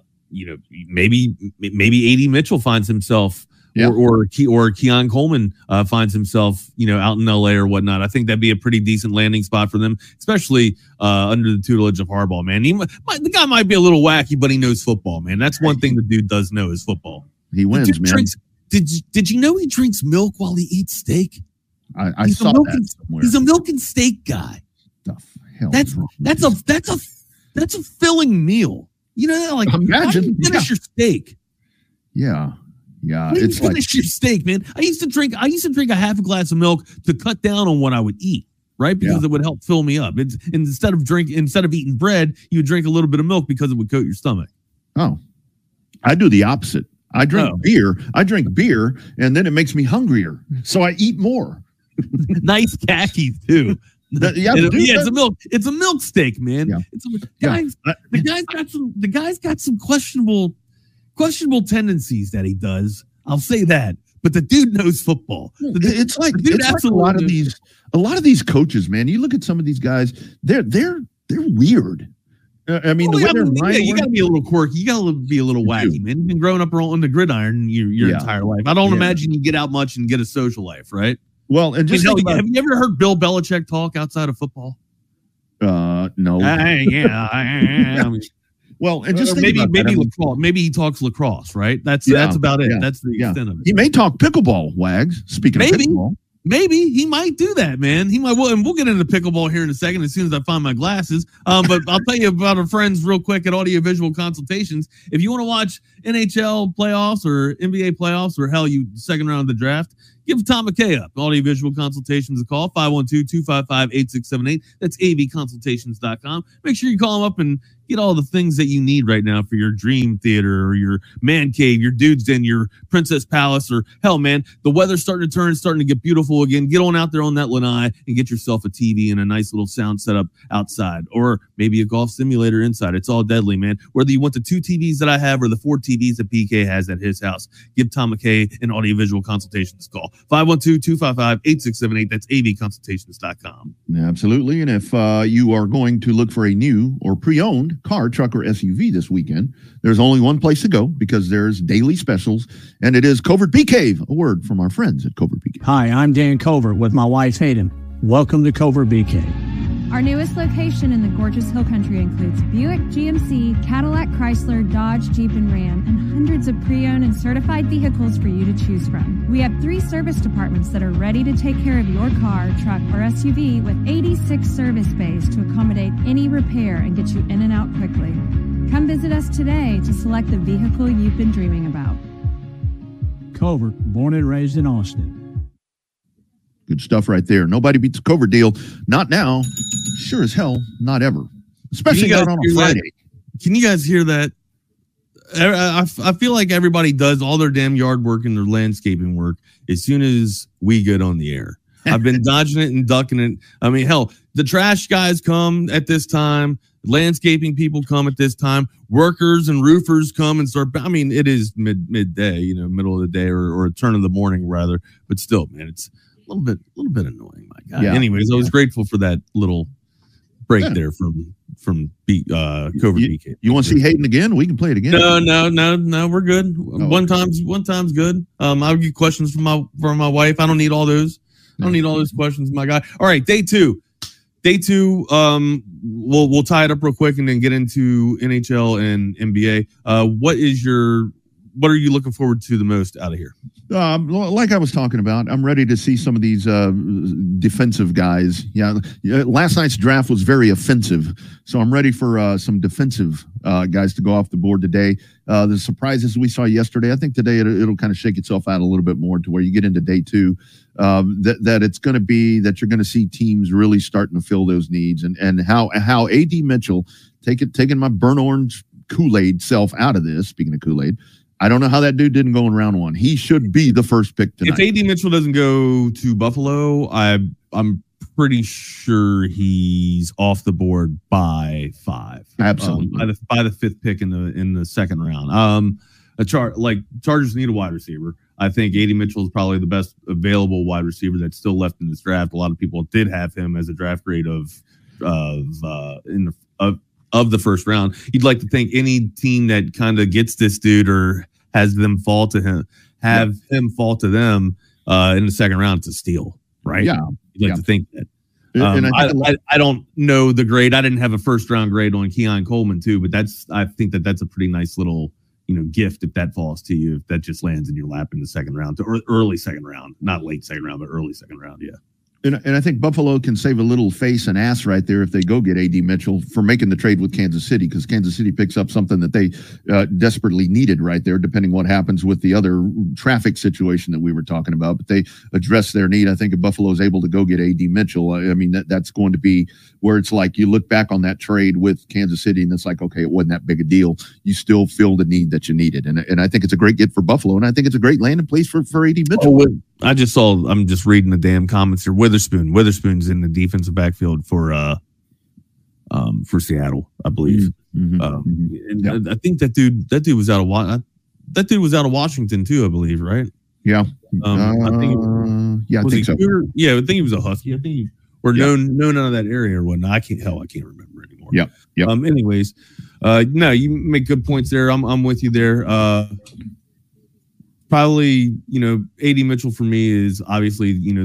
maybe A.D. Mitchell finds himself or Keon Coleman finds himself, out in LA or whatnot. I think that'd be a pretty decent landing spot for them, especially under the tutelage of Harbaugh, man. The guy might be a little wacky, but he knows football, man. That's one thing the dude does know is football. He wins, man. Did you know he drinks milk while he eats steak? I saw that somewhere. He's a milk and steak guy. The hell that's a filling meal. Imagine finish your steak. Yeah. It's finish your steak, man. I used to drink a half a glass of milk to cut down on what I would eat, right? Because it would help fill me up. It's instead of eating bread, you would drink a little bit of milk because it would coat your stomach. Oh, I do the opposite. I drink beer. And then it makes me hungrier, so I eat more. Nice khakis too. It's a milk steak, man. Yeah. The guy's got some questionable tendencies that he does. I'll say that. But the dude knows football. It's like a lot of these coaches, man. You look at some of these guys, they're weird. I mean, you got to be a little quirky. You got to be a little wacky, man. You've been growing up on the gridiron your entire life. I don't imagine you get out much and get a social life, right? Well, and have you ever heard Bill Belichick talk outside of football? No. Well, and just maybe lacrosse. Maybe he talks lacrosse, right? That's about it. That's the extent of it. He may talk pickleball, Wags. Speaking of pickleball. Maybe he might do that, man. He might. Well, and we'll get into pickleball here in a second as soon as I find my glasses. But I'll tell you about our friends real quick at Audiovisual Consultations. If you want to watch NHL playoffs or NBA playoffs or hell, second round of the draft, give Tom McKay up. Audiovisual Consultations a call, 512-255-8678. That's avconsultations.com. Make sure you call them up and get all the things that you need right now for your dream theater or your man cave, your dude's den, your princess palace, or hell, man, the weather's starting to turn, starting to get beautiful again. Get on out there on that lanai and get yourself a TV and a nice little sound setup outside, or maybe a golf simulator inside. It's all deadly, man. Whether you want the 2 TVs that I have or the 4 TVs that PK has at his house, give Tom McKay an Audiovisual Consultations call. 512-255-8678. That's avconsultations.com. Absolutely. And if you are going to look for a new or pre-owned car, truck, or SUV this weekend, there's only one place to go because there's daily specials, and it is Covert Bee Cave. A word from our friends at Covert Bee Cave. Hi, I'm Dan Covert with my wife Hayden. Welcome to Covert Bee Cave. Our newest location in the gorgeous Hill Country includes Buick, GMC, Cadillac, Chrysler, Dodge, Jeep, and Ram, and hundreds of pre-owned and certified vehicles for you to choose from. We have 3 service departments that are ready to take care of your car, truck, or SUV with 86 service bays to accommodate any repair and get you in and out quickly. Come visit us today to select the vehicle you've been dreaming about. Covert, born and raised in Austin. Good stuff right there. Nobody beats a Covert deal. Not now. Sure as hell, not ever. Especially not on a Friday. Can you guys hear that? I feel like everybody does all their damn yard work and their landscaping work as soon as we get on the air. I've been dodging it and ducking it. I mean, hell, the trash guys come at this time. Landscaping people come at this time. Workers and roofers come and start. I mean, it is midday, middle of the day or a turn of the morning rather. But still, man, it's a little bit annoying, my God. Yeah. Anyways, I was grateful for that little break there from Covert BK. You want to see Hayden again? We can play it again. No, we're good. One time's good. I'll get questions from my wife. I don't need all those. I don't need all those questions, my guy. All right, day two. We'll tie it up real quick and then get into NHL and NBA. What are you looking forward to the most out of here? Like I was talking about, I'm ready to see some of these defensive guys. Yeah, last night's draft was very offensive, so I'm ready for some defensive guys to go off the board today. The surprises we saw yesterday, I think today it'll kind of shake itself out a little bit more to where you get into day two. That it's going to be that you're going to see teams really starting to fill those needs, and how AD Mitchell taking my burnt orange Kool-Aid self out of this. Speaking of Kool-Aid, I don't know how that dude didn't go in round one. He should be the first pick tonight. If AD Mitchell doesn't go to Buffalo, I'm pretty sure he's off the board by 5. Absolutely, by the 5th pick in the second round. Chargers need a wide receiver. I think AD Mitchell is probably the best available wide receiver that's still left in this draft. A lot of people did have him as a draft grade of the first round. You'd like to think any team that kind of gets this dude or has them fall to him, him fall to them in the second round to steal, right? Yeah, you'd like to think that. I don't know the grade. I didn't have a first round grade on Keon Coleman too, but I think that's a pretty nice little gift if that falls to you, if that just lands in your lap in the second round or early second round, not late second round, but early second round. Yeah. And I think Buffalo can save a little face and ass right there if they go get AD Mitchell for making the trade with Kansas City, because Kansas City picks up something that they desperately needed right there, depending what happens with the other traffic situation that we were talking about. But they address their need. I think if Buffalo is able to go get AD Mitchell, I mean, that's going to be where it's like you look back on that trade with Kansas City and it's like, okay, it wasn't that big a deal. You still filled the need that you needed. And I think it's a great get for Buffalo. And I think it's a great landing place for AD Mitchell. I'm just reading the damn comments here. Witherspoon's in the defensive backfield for Seattle, I believe. And I think that dude was out of Washington too, I believe, right? Yeah. I think I think so. Yeah, I think he was a Husky. I think he known out of that area or whatnot. I can't remember anymore. Yeah. Anyways, no, you make good points there. I'm with you there. Probably, AD Mitchell for me is obviously, the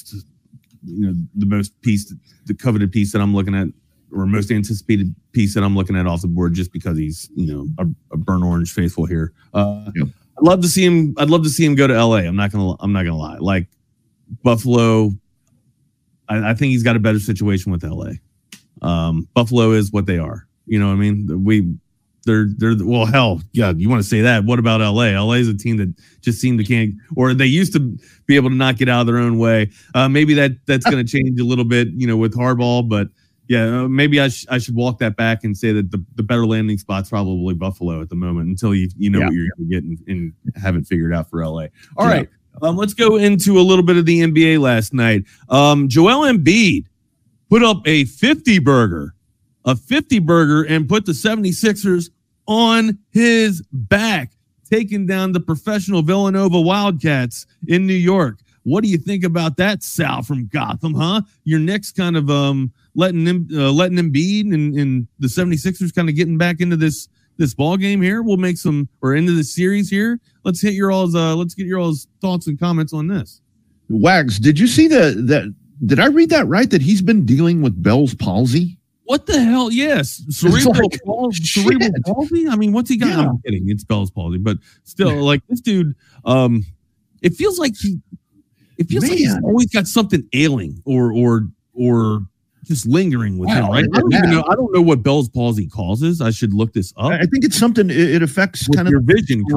most piece, the coveted piece that I'm looking at, or most anticipated piece that I'm looking at off the board, just because he's, a burnt orange faithful here. I'd love to see him go to LA. I'm not gonna lie. Like Buffalo, I think he's got a better situation with LA. Buffalo is what they are. You know what I mean? They're well, hell, yeah. You want to say that? What about LA? LA is a team that just seemed to can't, or they used to be able to not get out of their own way. Maybe that's going to change a little bit, with Harbaugh. But yeah, maybe I should walk that back and say that the better landing spot's probably Buffalo at the moment until you know what you're going to get and haven't figured out for LA. All right, let's go into a little bit of the NBA last night. Joel Embiid put up a 50 burger and put the 76ers on his back, taking down the professional Villanova Wildcats in New York. What do you think about that, Sal from Gotham, huh? Your Knicks kind of letting Embiid and the 76ers kind of getting back into this ball game here. We'll make into this series here. Let's get your all's thoughts and comments on this. Wags, did you see did I read that right, that he's been dealing with Bell's palsy? What the hell? Yes. Cerebral palsy? I mean, what's he got? Yeah. I'm kidding. It's Bell's palsy. But still, like this dude, it feels like he's always got something ailing or just lingering with him, right? I don't know what Bell's palsy causes. I should look this up. I think it's something, it affects with kind of your vision, correct?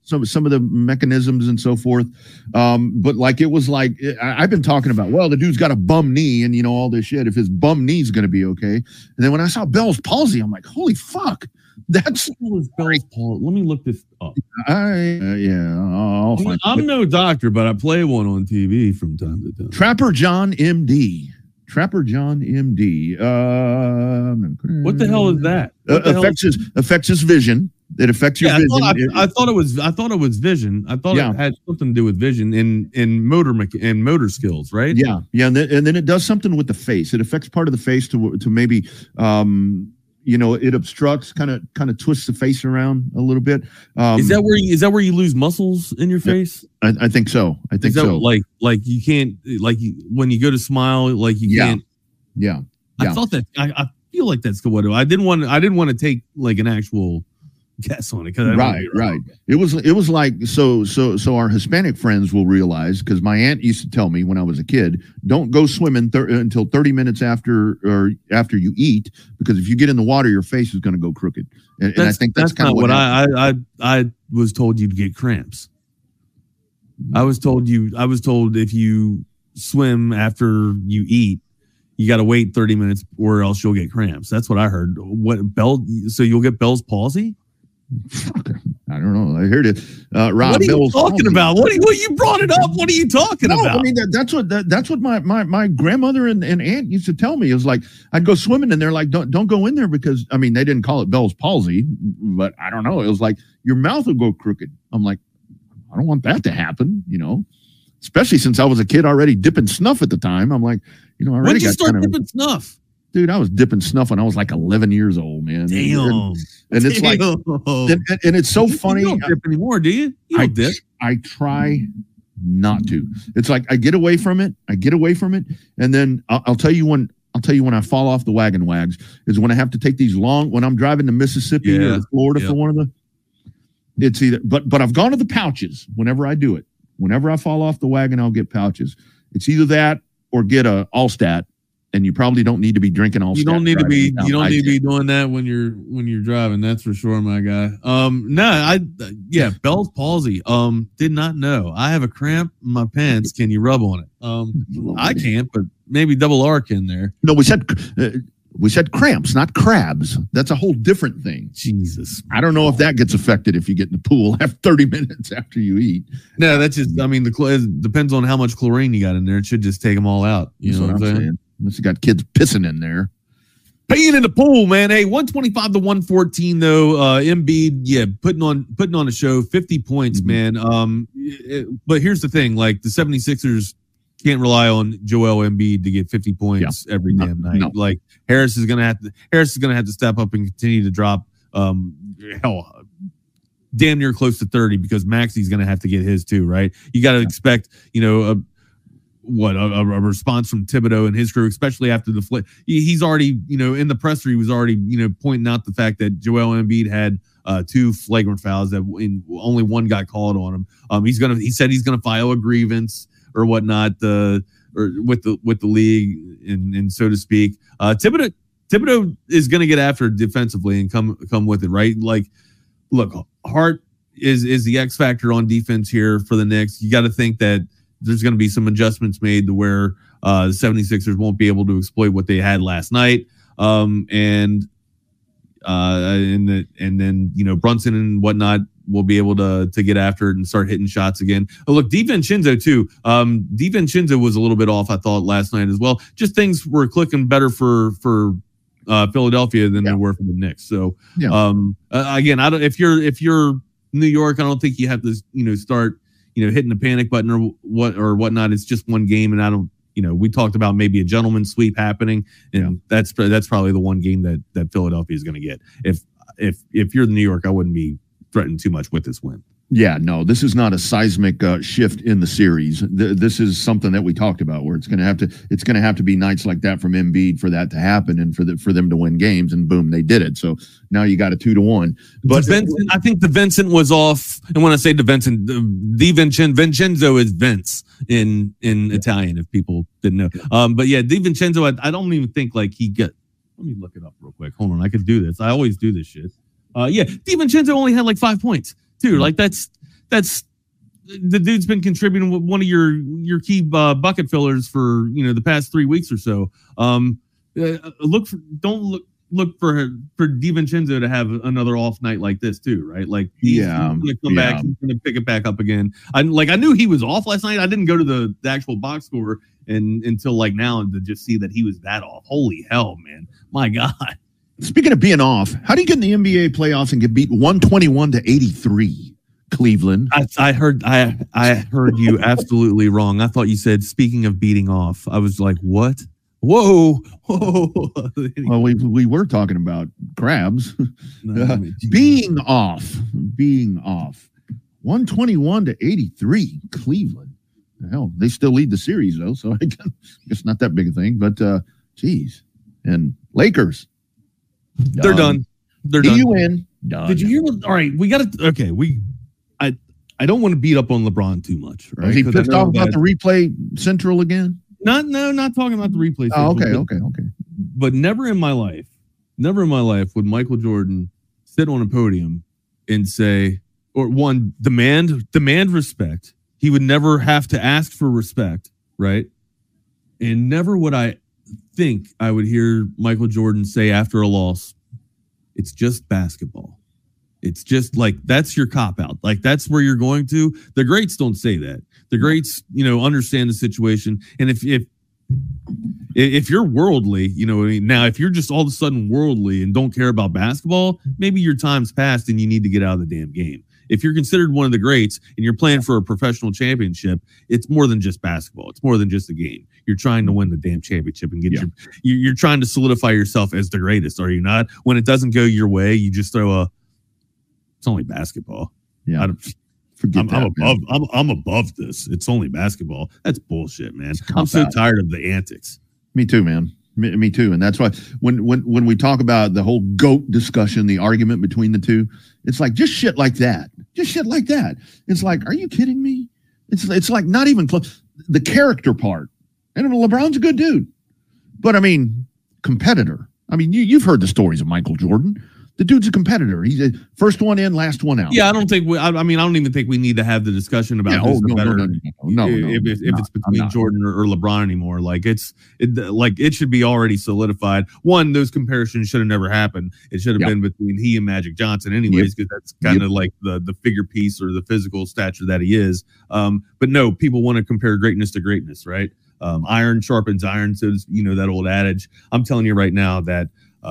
some of the mechanisms and so forth. But like it was like I've been talking about. Well, the dude's got a bum knee, and all this shit. If his bum knee's going to be okay, and then when I saw Bell's palsy, I'm like, holy fuck, that's Bell's palsy. Let me look this up. I'll find I'm no doctor, but I play one on TV from time to time. Trapper John MD. What the hell is that? Affects his vision. It affects your vision. I thought it was vision. I thought it had something to do with vision in motor skills, right? Yeah, and then it does something with the face. It affects part of the face to maybe it obstructs, kind of twists the face around a little bit. Is that where you lose muscles in your face? I think so. So. Like you can't when you go to smile, like you can't. Yeah. I thought that. I feel like that's what I didn't want to take like an actual guess on it. Right. It was like so our Hispanic friends will realize, because my aunt used to tell me when I was a kid, don't go swimming until 30 minutes after you eat, because if you get in the water, your face is going to go crooked. And I think that's kind of what I was told you'd get cramps. I was told if you swim after you eat, you got to wait 30 minutes or else you'll get cramps. That's what I heard. So you'll get Bell's palsy? I don't know. I heard it. Rob, what are you talking about? What you brought it up? What are you talking about? I mean, that's what my grandmother and aunt used to tell me. It was like I'd go swimming and they're like, don't go in there, because they didn't call it Bell's palsy, but I don't know. It was like your mouth will go crooked. I'm like, I don't want that to happen, especially since I was a kid already dipping snuff at the time. I'm like, I already when did you start dipping snuff? Dude, I was dipping snuff when I was like 11 years old, man. Damn. And it's like, and it's so funny. You don't dip anymore, do you? You don't dip. I try not to. It's like I get away from it. And then I'll tell you when I fall off the wagon wags is when I have to take these when I'm driving to Mississippi or Florida for one of the, it's either, but I've gone to the pouches whenever I do it. Whenever I fall off the wagon, I'll get pouches. It's either that or get a Allstat. And you probably don't need to be drinking Allstat. You don't need to be doing that when you're driving. That's for sure, my guy. Bell's palsy. Did not know. I have a cramp in my pants. Can you rub on it? I can't, but maybe Double R can there. No, we said cramps, not crabs. That's a whole different thing. Jesus. I don't know if that gets affected if you get in the pool after 30 minutes after you eat. No, that's just, it depends on how much chlorine you got in there. It should just take them all out. You know what I'm saying? Unless you got kids pissing in there. Peeing in the pool, man. Hey, 125 to 114 though. Embiid, putting on a show, 50 points, man. But here's the thing, like the 76ers can't rely on Joel Embiid to get 50 points every damn night. No. Like Harris is gonna have to step up and continue to drop damn near close to 30, because Maxi's gonna have to get his too, right? You gotta expect, a response from Thibodeau and his crew, especially after the flip. He's already, in the presser, he was already, pointing out the fact that Joel Embiid had 2 flagrant fouls, that only one got called on him. He said he's gonna file a grievance or whatnot, or with the league, and so to speak. Thibodeau is gonna get after it defensively and come with it, right? Like, look, Hart is the X factor on defense here for the Knicks. You got to think that there's going to be some adjustments made to where the 76ers won't be able to exploit what they had last night. And then, Brunson and whatnot will be able to get after it and start hitting shots again. Oh, look, DiVincenzo too. DiVincenzo was a little bit off, I thought, last night as well. Just things were clicking better for Philadelphia than they were for the Knicks. So, again, if you're New York, I don't think you have to, start, hitting the panic button or whatnot. It's just one game, and I don't, we talked about maybe a gentleman's sweep happening, and that's probably the one game that Philadelphia is going to get. If you're New York, I wouldn't be threatened too much with this win. Yeah, no, this is not a seismic shift in the series. This is something that we talked about, where it's going to have to be nights like that from Embiid for that to happen, and for them to win games. And boom, they did it. So now you got a 2-1. But I think the Vincent was off. And when I say Vincenzo is Vince in Italian, if people didn't know. But yeah, DiVincenzo, I don't even think like he got. Let me look it up real quick. Hold on, I could do this. I always do this shit. DiVincenzo only had like 5 points. Dude, like that's that's the dude's been contributing with one of your key bucket fillers for the past 3 weeks or so. Don't look for DiVincenzo to have another off night like this too, right? Like he's going to come back, he's going to pick it back up again. I knew he was off last night. I didn't go to the actual box score until like now to just see that he was that off. Holy hell, man! My God. Speaking of being off, how do you get in the NBA playoffs and get beat 121-83? Cleveland. I heard you absolutely wrong. I thought you said speaking of beating off. I was like, what? Whoa. Well, we were talking about crabs. Being off. 121-83, Cleveland. Hell, they still lead the series though, so I guess not that big a thing. But geez. And Lakers. They're done. They're done. You win. Done. Did you hear what? All right, we got to. Okay, I don't want to beat up on LeBron too much. Right? Is he pissed off about the replay central again? Not talking about the replay. Oh, okay. But never in my life would Michael Jordan sit on a podium and say, or one, demand respect. He would never have to ask for respect, right? And never would I think I would hear Michael Jordan say after a loss, it's just basketball. It's just like, that's your cop out. Like, that's where you're going to. The greats don't say that. The greats, understand the situation. And if you're worldly, now if you're just all of a sudden worldly and don't care about basketball, maybe your time's passed and you need to get out of the damn game. If you're considered one of the greats and you're playing for a professional championship, it's more than just basketball. It's more than just a game. You're trying to win the damn championship and get you're trying to solidify yourself as the greatest, are you not? When it doesn't go your way, you just throw it's only basketball. Yeah. I'm above this. It's only basketball. That's bullshit, man. I'm so tired of the antics. Me too, man. Me too. And that's why when we talk about the whole GOAT discussion, the argument between the two, it's like just shit like that. It's like, are you kidding me? It's like not even close. The character part. And LeBron's a good dude. But I mean, competitor. I mean, you've heard the stories of Michael Jordan. The dude's a competitor. He's a first one in, last one out. Yeah, I don't even think we need to have the discussion about who's the better. No, if it's between Jordan or LeBron anymore. Like it should be already solidified. One, those comparisons should have never happened. It should have been between he and Magic Johnson, anyways, because that's kind of like the figure piece or the physical stature that he is. But no, people want to compare greatness to greatness, right? Iron sharpens iron, so that old adage. I'm telling you right now that.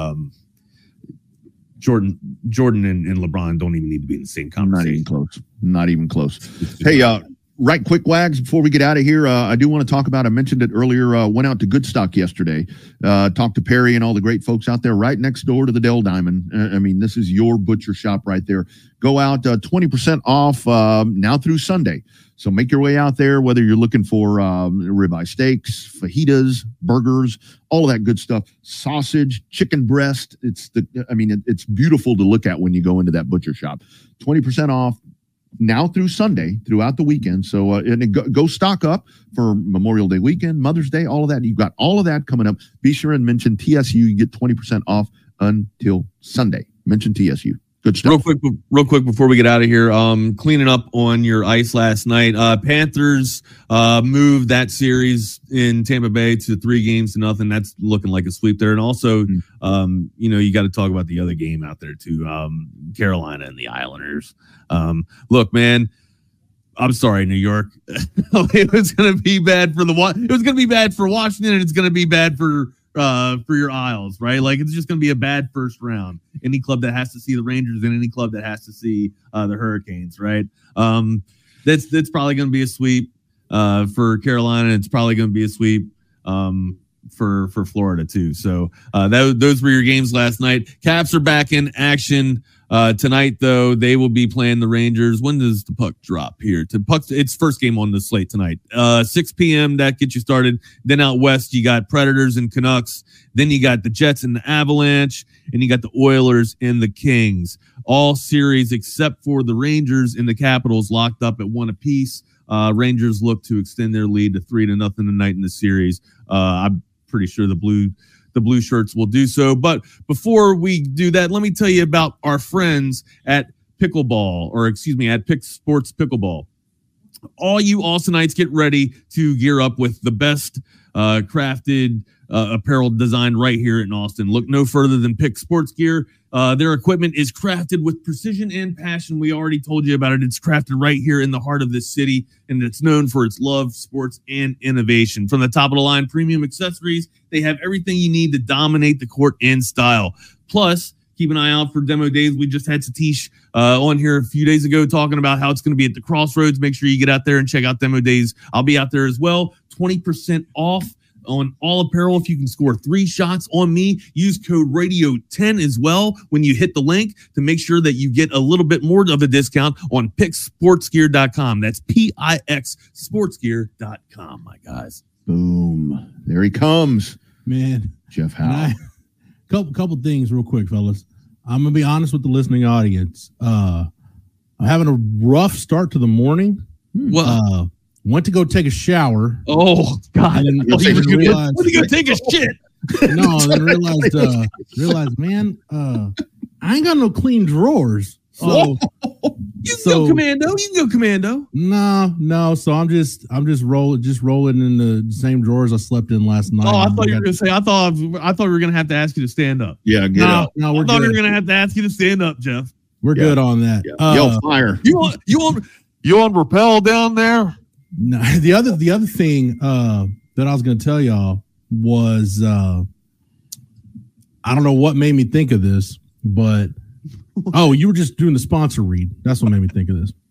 Jordan and LeBron don't even need to be in the same conversation. Not even close. Hey, right quick, Wags, before we get out of here, I do want to talk about, I mentioned it earlier, went out to Goodstock yesterday, talked to Perry and all the great folks out there right next door to the Dell Diamond. I mean, this is your butcher shop right there. Go out, 20% off now through Sunday. So make your way out there, whether you're looking for ribeye steaks, fajitas, burgers, all of that good stuff, sausage, chicken breast. It's beautiful to look at when you go into that butcher shop. 20% off now through Sunday, throughout the weekend. So go stock up for Memorial Day weekend, Mother's Day, all of that. You've got all of that coming up. Be sure and mention TSU. You get 20% off until Sunday. Mention TSU. Good stuff. Real quick before we get out of here, cleaning up on your ice last night. Panthers moved that series in Tampa Bay to 3-0. That's looking like a sweep there. And also, you got to talk about the other game out there too. Carolina and the Islanders. Look, man, I'm sorry, New York. It was going to be bad for Washington, and it's going to be bad for your Isles, right? Like, it's just going to be a bad first round. Any club that has to see the Rangers and any club that has to see the Hurricanes, right? That's probably going to be a sweep for Carolina. It's probably going to be a sweep for Florida too. So those were your games last night. Caps are back in action tonight, though. They will be playing the Rangers. When does the puck drop here? It's first game on the slate tonight. 6 p.m. That gets you started. Then out west, you got Predators and Canucks. Then you got the Jets and the Avalanche, and you got the Oilers and the Kings. All series except for the Rangers and the Capitals locked up at 1 apiece. Rangers look to extend their lead to 3-0 tonight in the series. I'm pretty sure the blue shirts will do so. But before we do that, let me tell you about our friends at Pickleball, or excuse me, at Pick Sports Pickleball. All you Austinites, get ready to gear up with the best crafted apparel designed right here in Austin. Look no further than Pick Sports Gear. Their equipment is crafted with precision and passion. We already told you about it. It's crafted right here in the heart of this city, and it's known for its love, sports, and innovation. From the top of the line premium accessories, they have everything you need to dominate the court in style. Plus, keep an eye out for demo days. We just had Satish on here a few days ago talking about how it's going to be at the Crossroads. Make sure you get out there and check out demo days. I'll be out there as well. 20% off on all apparel if you can score 3 shots on me. Use code radio10 as well when you hit the link to make sure that you get a little bit more of a discount on picksportsgear.com. That's PIX sportsgear.com, my guys. Boom. There he comes. Man. Jeff Howe. Couple things real quick, fellas. I'm going to be honest with the listening audience. I'm having a rough start to the morning. Went to go take a shower. Oh, God. And went to go take a shit. No, then realized, man, I ain't got no clean drawers. So, you can go commando. You can go commando. No. So I'm just rolling in the same drawers I slept in last night. Oh, I thought you were going to say. I thought we were going to have to ask you to stand up. Yeah, get up. No, I thought we were going to have to ask you to stand up, Jeff. We're good on that. Yeah. Yo, fire. You on rappel down there? No. The other thing that I was going to tell y'all was I don't know what made me think of this, but. Oh, you were just doing the sponsor read. That's what made me think of this.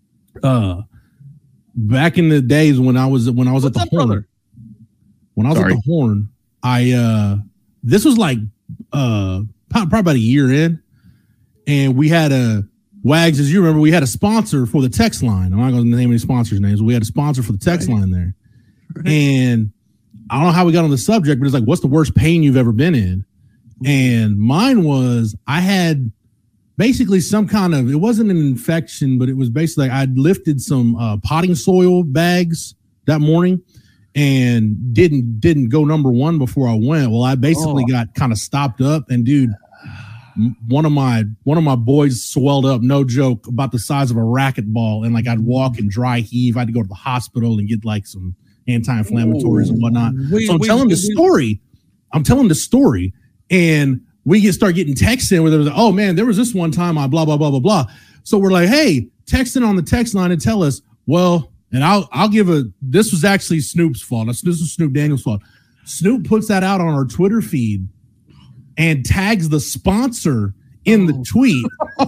Back in the days when I was at the Horn. When I was at the Horn, this was like probably about a year in, and we had a Wags, as you remember, we had a sponsor for the text line. I'm not going to name any sponsors' names. We had a sponsor for the text line there, and I don't know how we got on the subject, but it's like, what's the worst pain you've ever been in? And mine was I had. Basically some kind of, it wasn't an infection, but it was basically I'd lifted some potting soil bags that morning and didn't go number one before I went. Well, I basically got kind of stopped up, and dude, one of my boys swelled up, no joke, about the size of a racquetball, and like I'd walk and dry heave. I had to go to the hospital and get like some anti-inflammatories and whatnot. I'm telling the story, and we start getting texts in where there was, oh man, there was this one time I blah, blah, blah, blah, blah. So we're like, hey, text in on the text line and tell us, well, and I'll give this was actually Snoop's fault. This was Snoop Daniels' fault. Snoop puts that out on our Twitter feed and tags the sponsor in the tweet.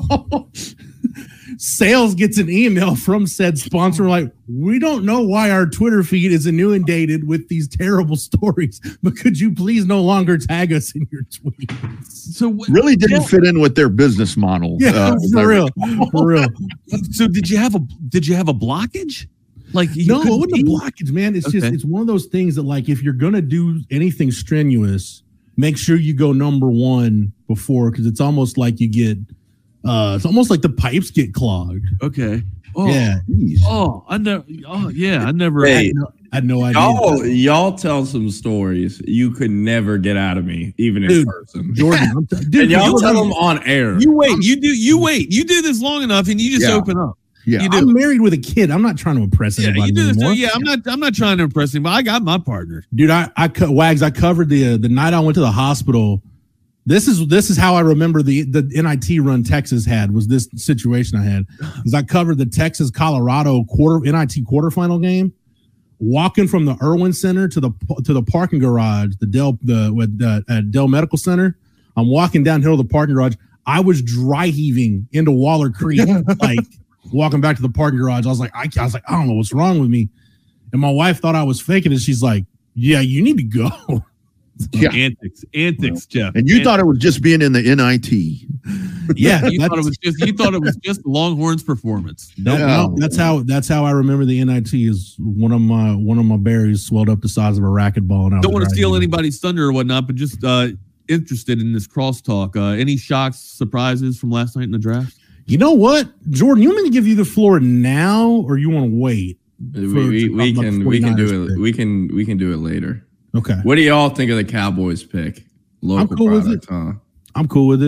Sales gets an email from said sponsor like, we don't know why our Twitter feed is inundated with these terrible stories, but could you please no longer tag us in your tweets? So really didn't fit in with their business model. Yeah, for real. So did you have a blockage? Like no, it wasn't a blockage, man. It's just it's one of those things that like if you're gonna do anything strenuous, make sure you go number one before, because it's almost like you get. It's almost like the pipes get clogged. Okay. Oh, yeah. Geez. I never. Hey, I had no idea. Y'all tell some stories you could never get out of me, even in person. Jordan, and y'all tell them on air. You wait. You do this long enough, and you just open up. Yeah, I'm married with a kid. I'm not trying to impress anybody. You do this. Anymore. Yeah, I'm not trying to impress anybody. I got my partner, dude. I covered the night I went to the hospital. This is how I remember the NIT run Texas had, was this situation I had. Because I covered the Texas-Colorado NIT quarterfinal game, walking from the Irwin Center to the parking garage, at Dell Medical Center. I'm walking downhill to the parking garage. I was dry heaving into Waller Creek, like walking back to the parking garage. I was like, I don't know what's wrong with me. And my wife thought I was faking it. She's like, yeah, you need to go. Yeah. Antics, Jeff. And you thought it was just being in the NIT. Yeah, you thought it was just Longhorns performance. No, that's how I remember the NIT. Is one of my berries swelled up the size of a racquetball. And don't want to steal anybody's thunder or whatnot, but just interested in this crosstalk. Any shocks, surprises from last night in the draft? You know what, Jordan? You want me to give you the floor now, or you want to wait? We can do it. We can do it later. Okay. What do y'all think of the Cowboys pick? Local I'm cool product, with it. Huh? I'm cool with it.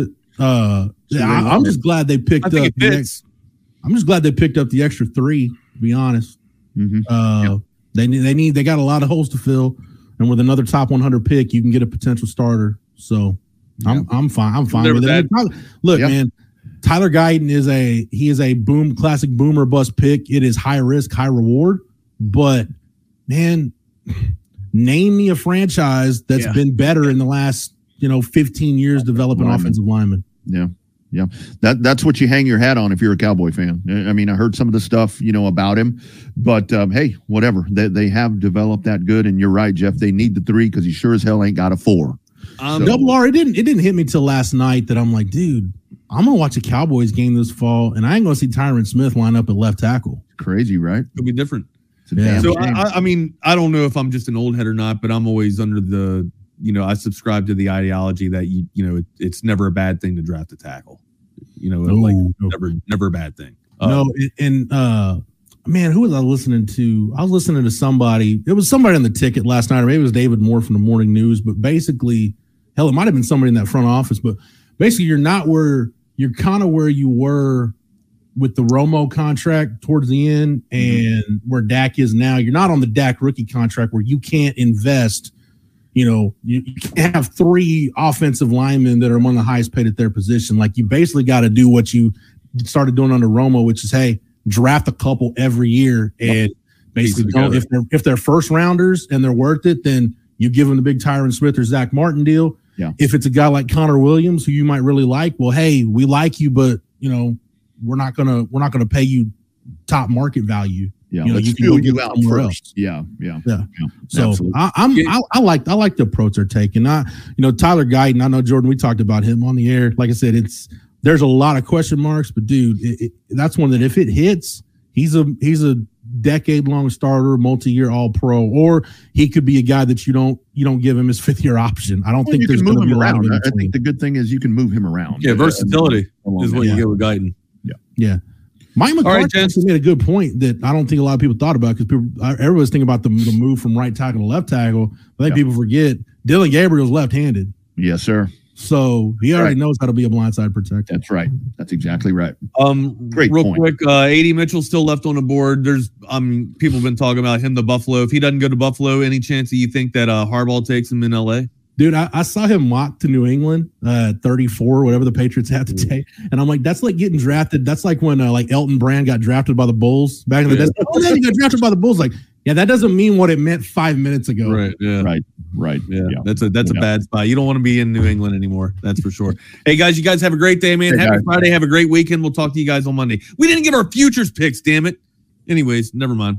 I'm just glad they picked up. I'm just glad they picked up the extra 3. To be honest, they got a lot of holes to fill, and with another top 100 pick, you can get a potential starter. So I'm fine. I'm fine with it. Look, man, Tyler Guyton is a classic boomer bust pick. It is high risk, high reward. But man, name me a franchise that's been better in the last 15 years developing offensive linemen. Yeah. That's what you hang your hat on if you're a Cowboy fan. I mean, I heard some of the stuff, about him, but hey, whatever. They have developed that good, and you're right, Jeff. They need the 3 because he sure as hell ain't got a 4. Double R, it didn't hit me till last night that I'm like, dude, I'm gonna watch a Cowboys game this fall, and I ain't gonna see Tyron Smith line up at left tackle. Crazy, right? It'll be different. So I mean, I don't know if I'm just an old head or not, but I'm always under the, I subscribe to the ideology that it's never a bad thing to draft a tackle. Never a bad thing. Man, who was I listening to? I was listening to somebody. It was somebody on the ticket last night, or maybe it was David Moore from the Morning News. But basically, hell, it might have been somebody in that front office. But basically, you're kind of where you were with the Romo contract towards the end, and where Dak is now. You're not on the Dak rookie contract where you can't invest. You can't have 3 offensive linemen that are among the highest paid at their position. Like, you basically got to do what you started doing under Romo, which is, hey, draft a couple every year, and basically if they're first rounders and they're worth it, then you give them the big Tyron Smith or Zach Martin deal. Yeah. If it's a guy like Connor Williams who you might really like, well, hey, we like you, but we're not gonna pay you top market value. Yeah, let's feel you out first. Yeah. So I like the approach they're taking. Tyler Guyton. I know, Jordan, we talked about him on the air. Like I said, there's a lot of question marks, but dude, that's one that if it hits, he's a decade-long starter, multi-year All-Pro, or he could be a guy that you don't give him his 5th-year option. I don't think there's going to be around. I think the good thing is you can move him around. Yeah, versatility is what you get with Guyton. Yeah. Mike McCarthy actually made a good point that I don't think a lot of people thought about, because everybody's thinking about the move from right tackle to left tackle. I think people forget Dylan Gabriel's left-handed. Yes, sir. So he already knows how to be a blindside protector. That's right. That's exactly right. Great real point. Quick, AD Mitchell still left on the board. There's people have been talking about him to Buffalo. If he doesn't go to Buffalo, any chance that you think that Harbaugh takes him in LA? Dude, I saw him mocked to New England, 34, whatever the Patriots had to take. And I'm like, that's like getting drafted. That's like when like Elton Brand got drafted by the Bulls back in the day. Oh, then he got drafted by the Bulls. Like, yeah, that doesn't mean what it meant 5 minutes ago. Right. Yeah. Right. Yeah. That's a bad spot. You don't want to be in New England anymore. That's for sure. Hey guys, you guys have a great day, man. Happy Friday. Have a great weekend. We'll talk to you guys on Monday. We didn't give our futures picks, damn it. Anyways, never mind.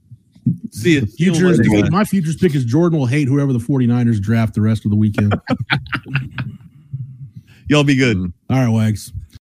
See you. My futures pick is Jordan will hate whoever the 49ers draft the rest of the weekend. Y'all be good. All right, Wags.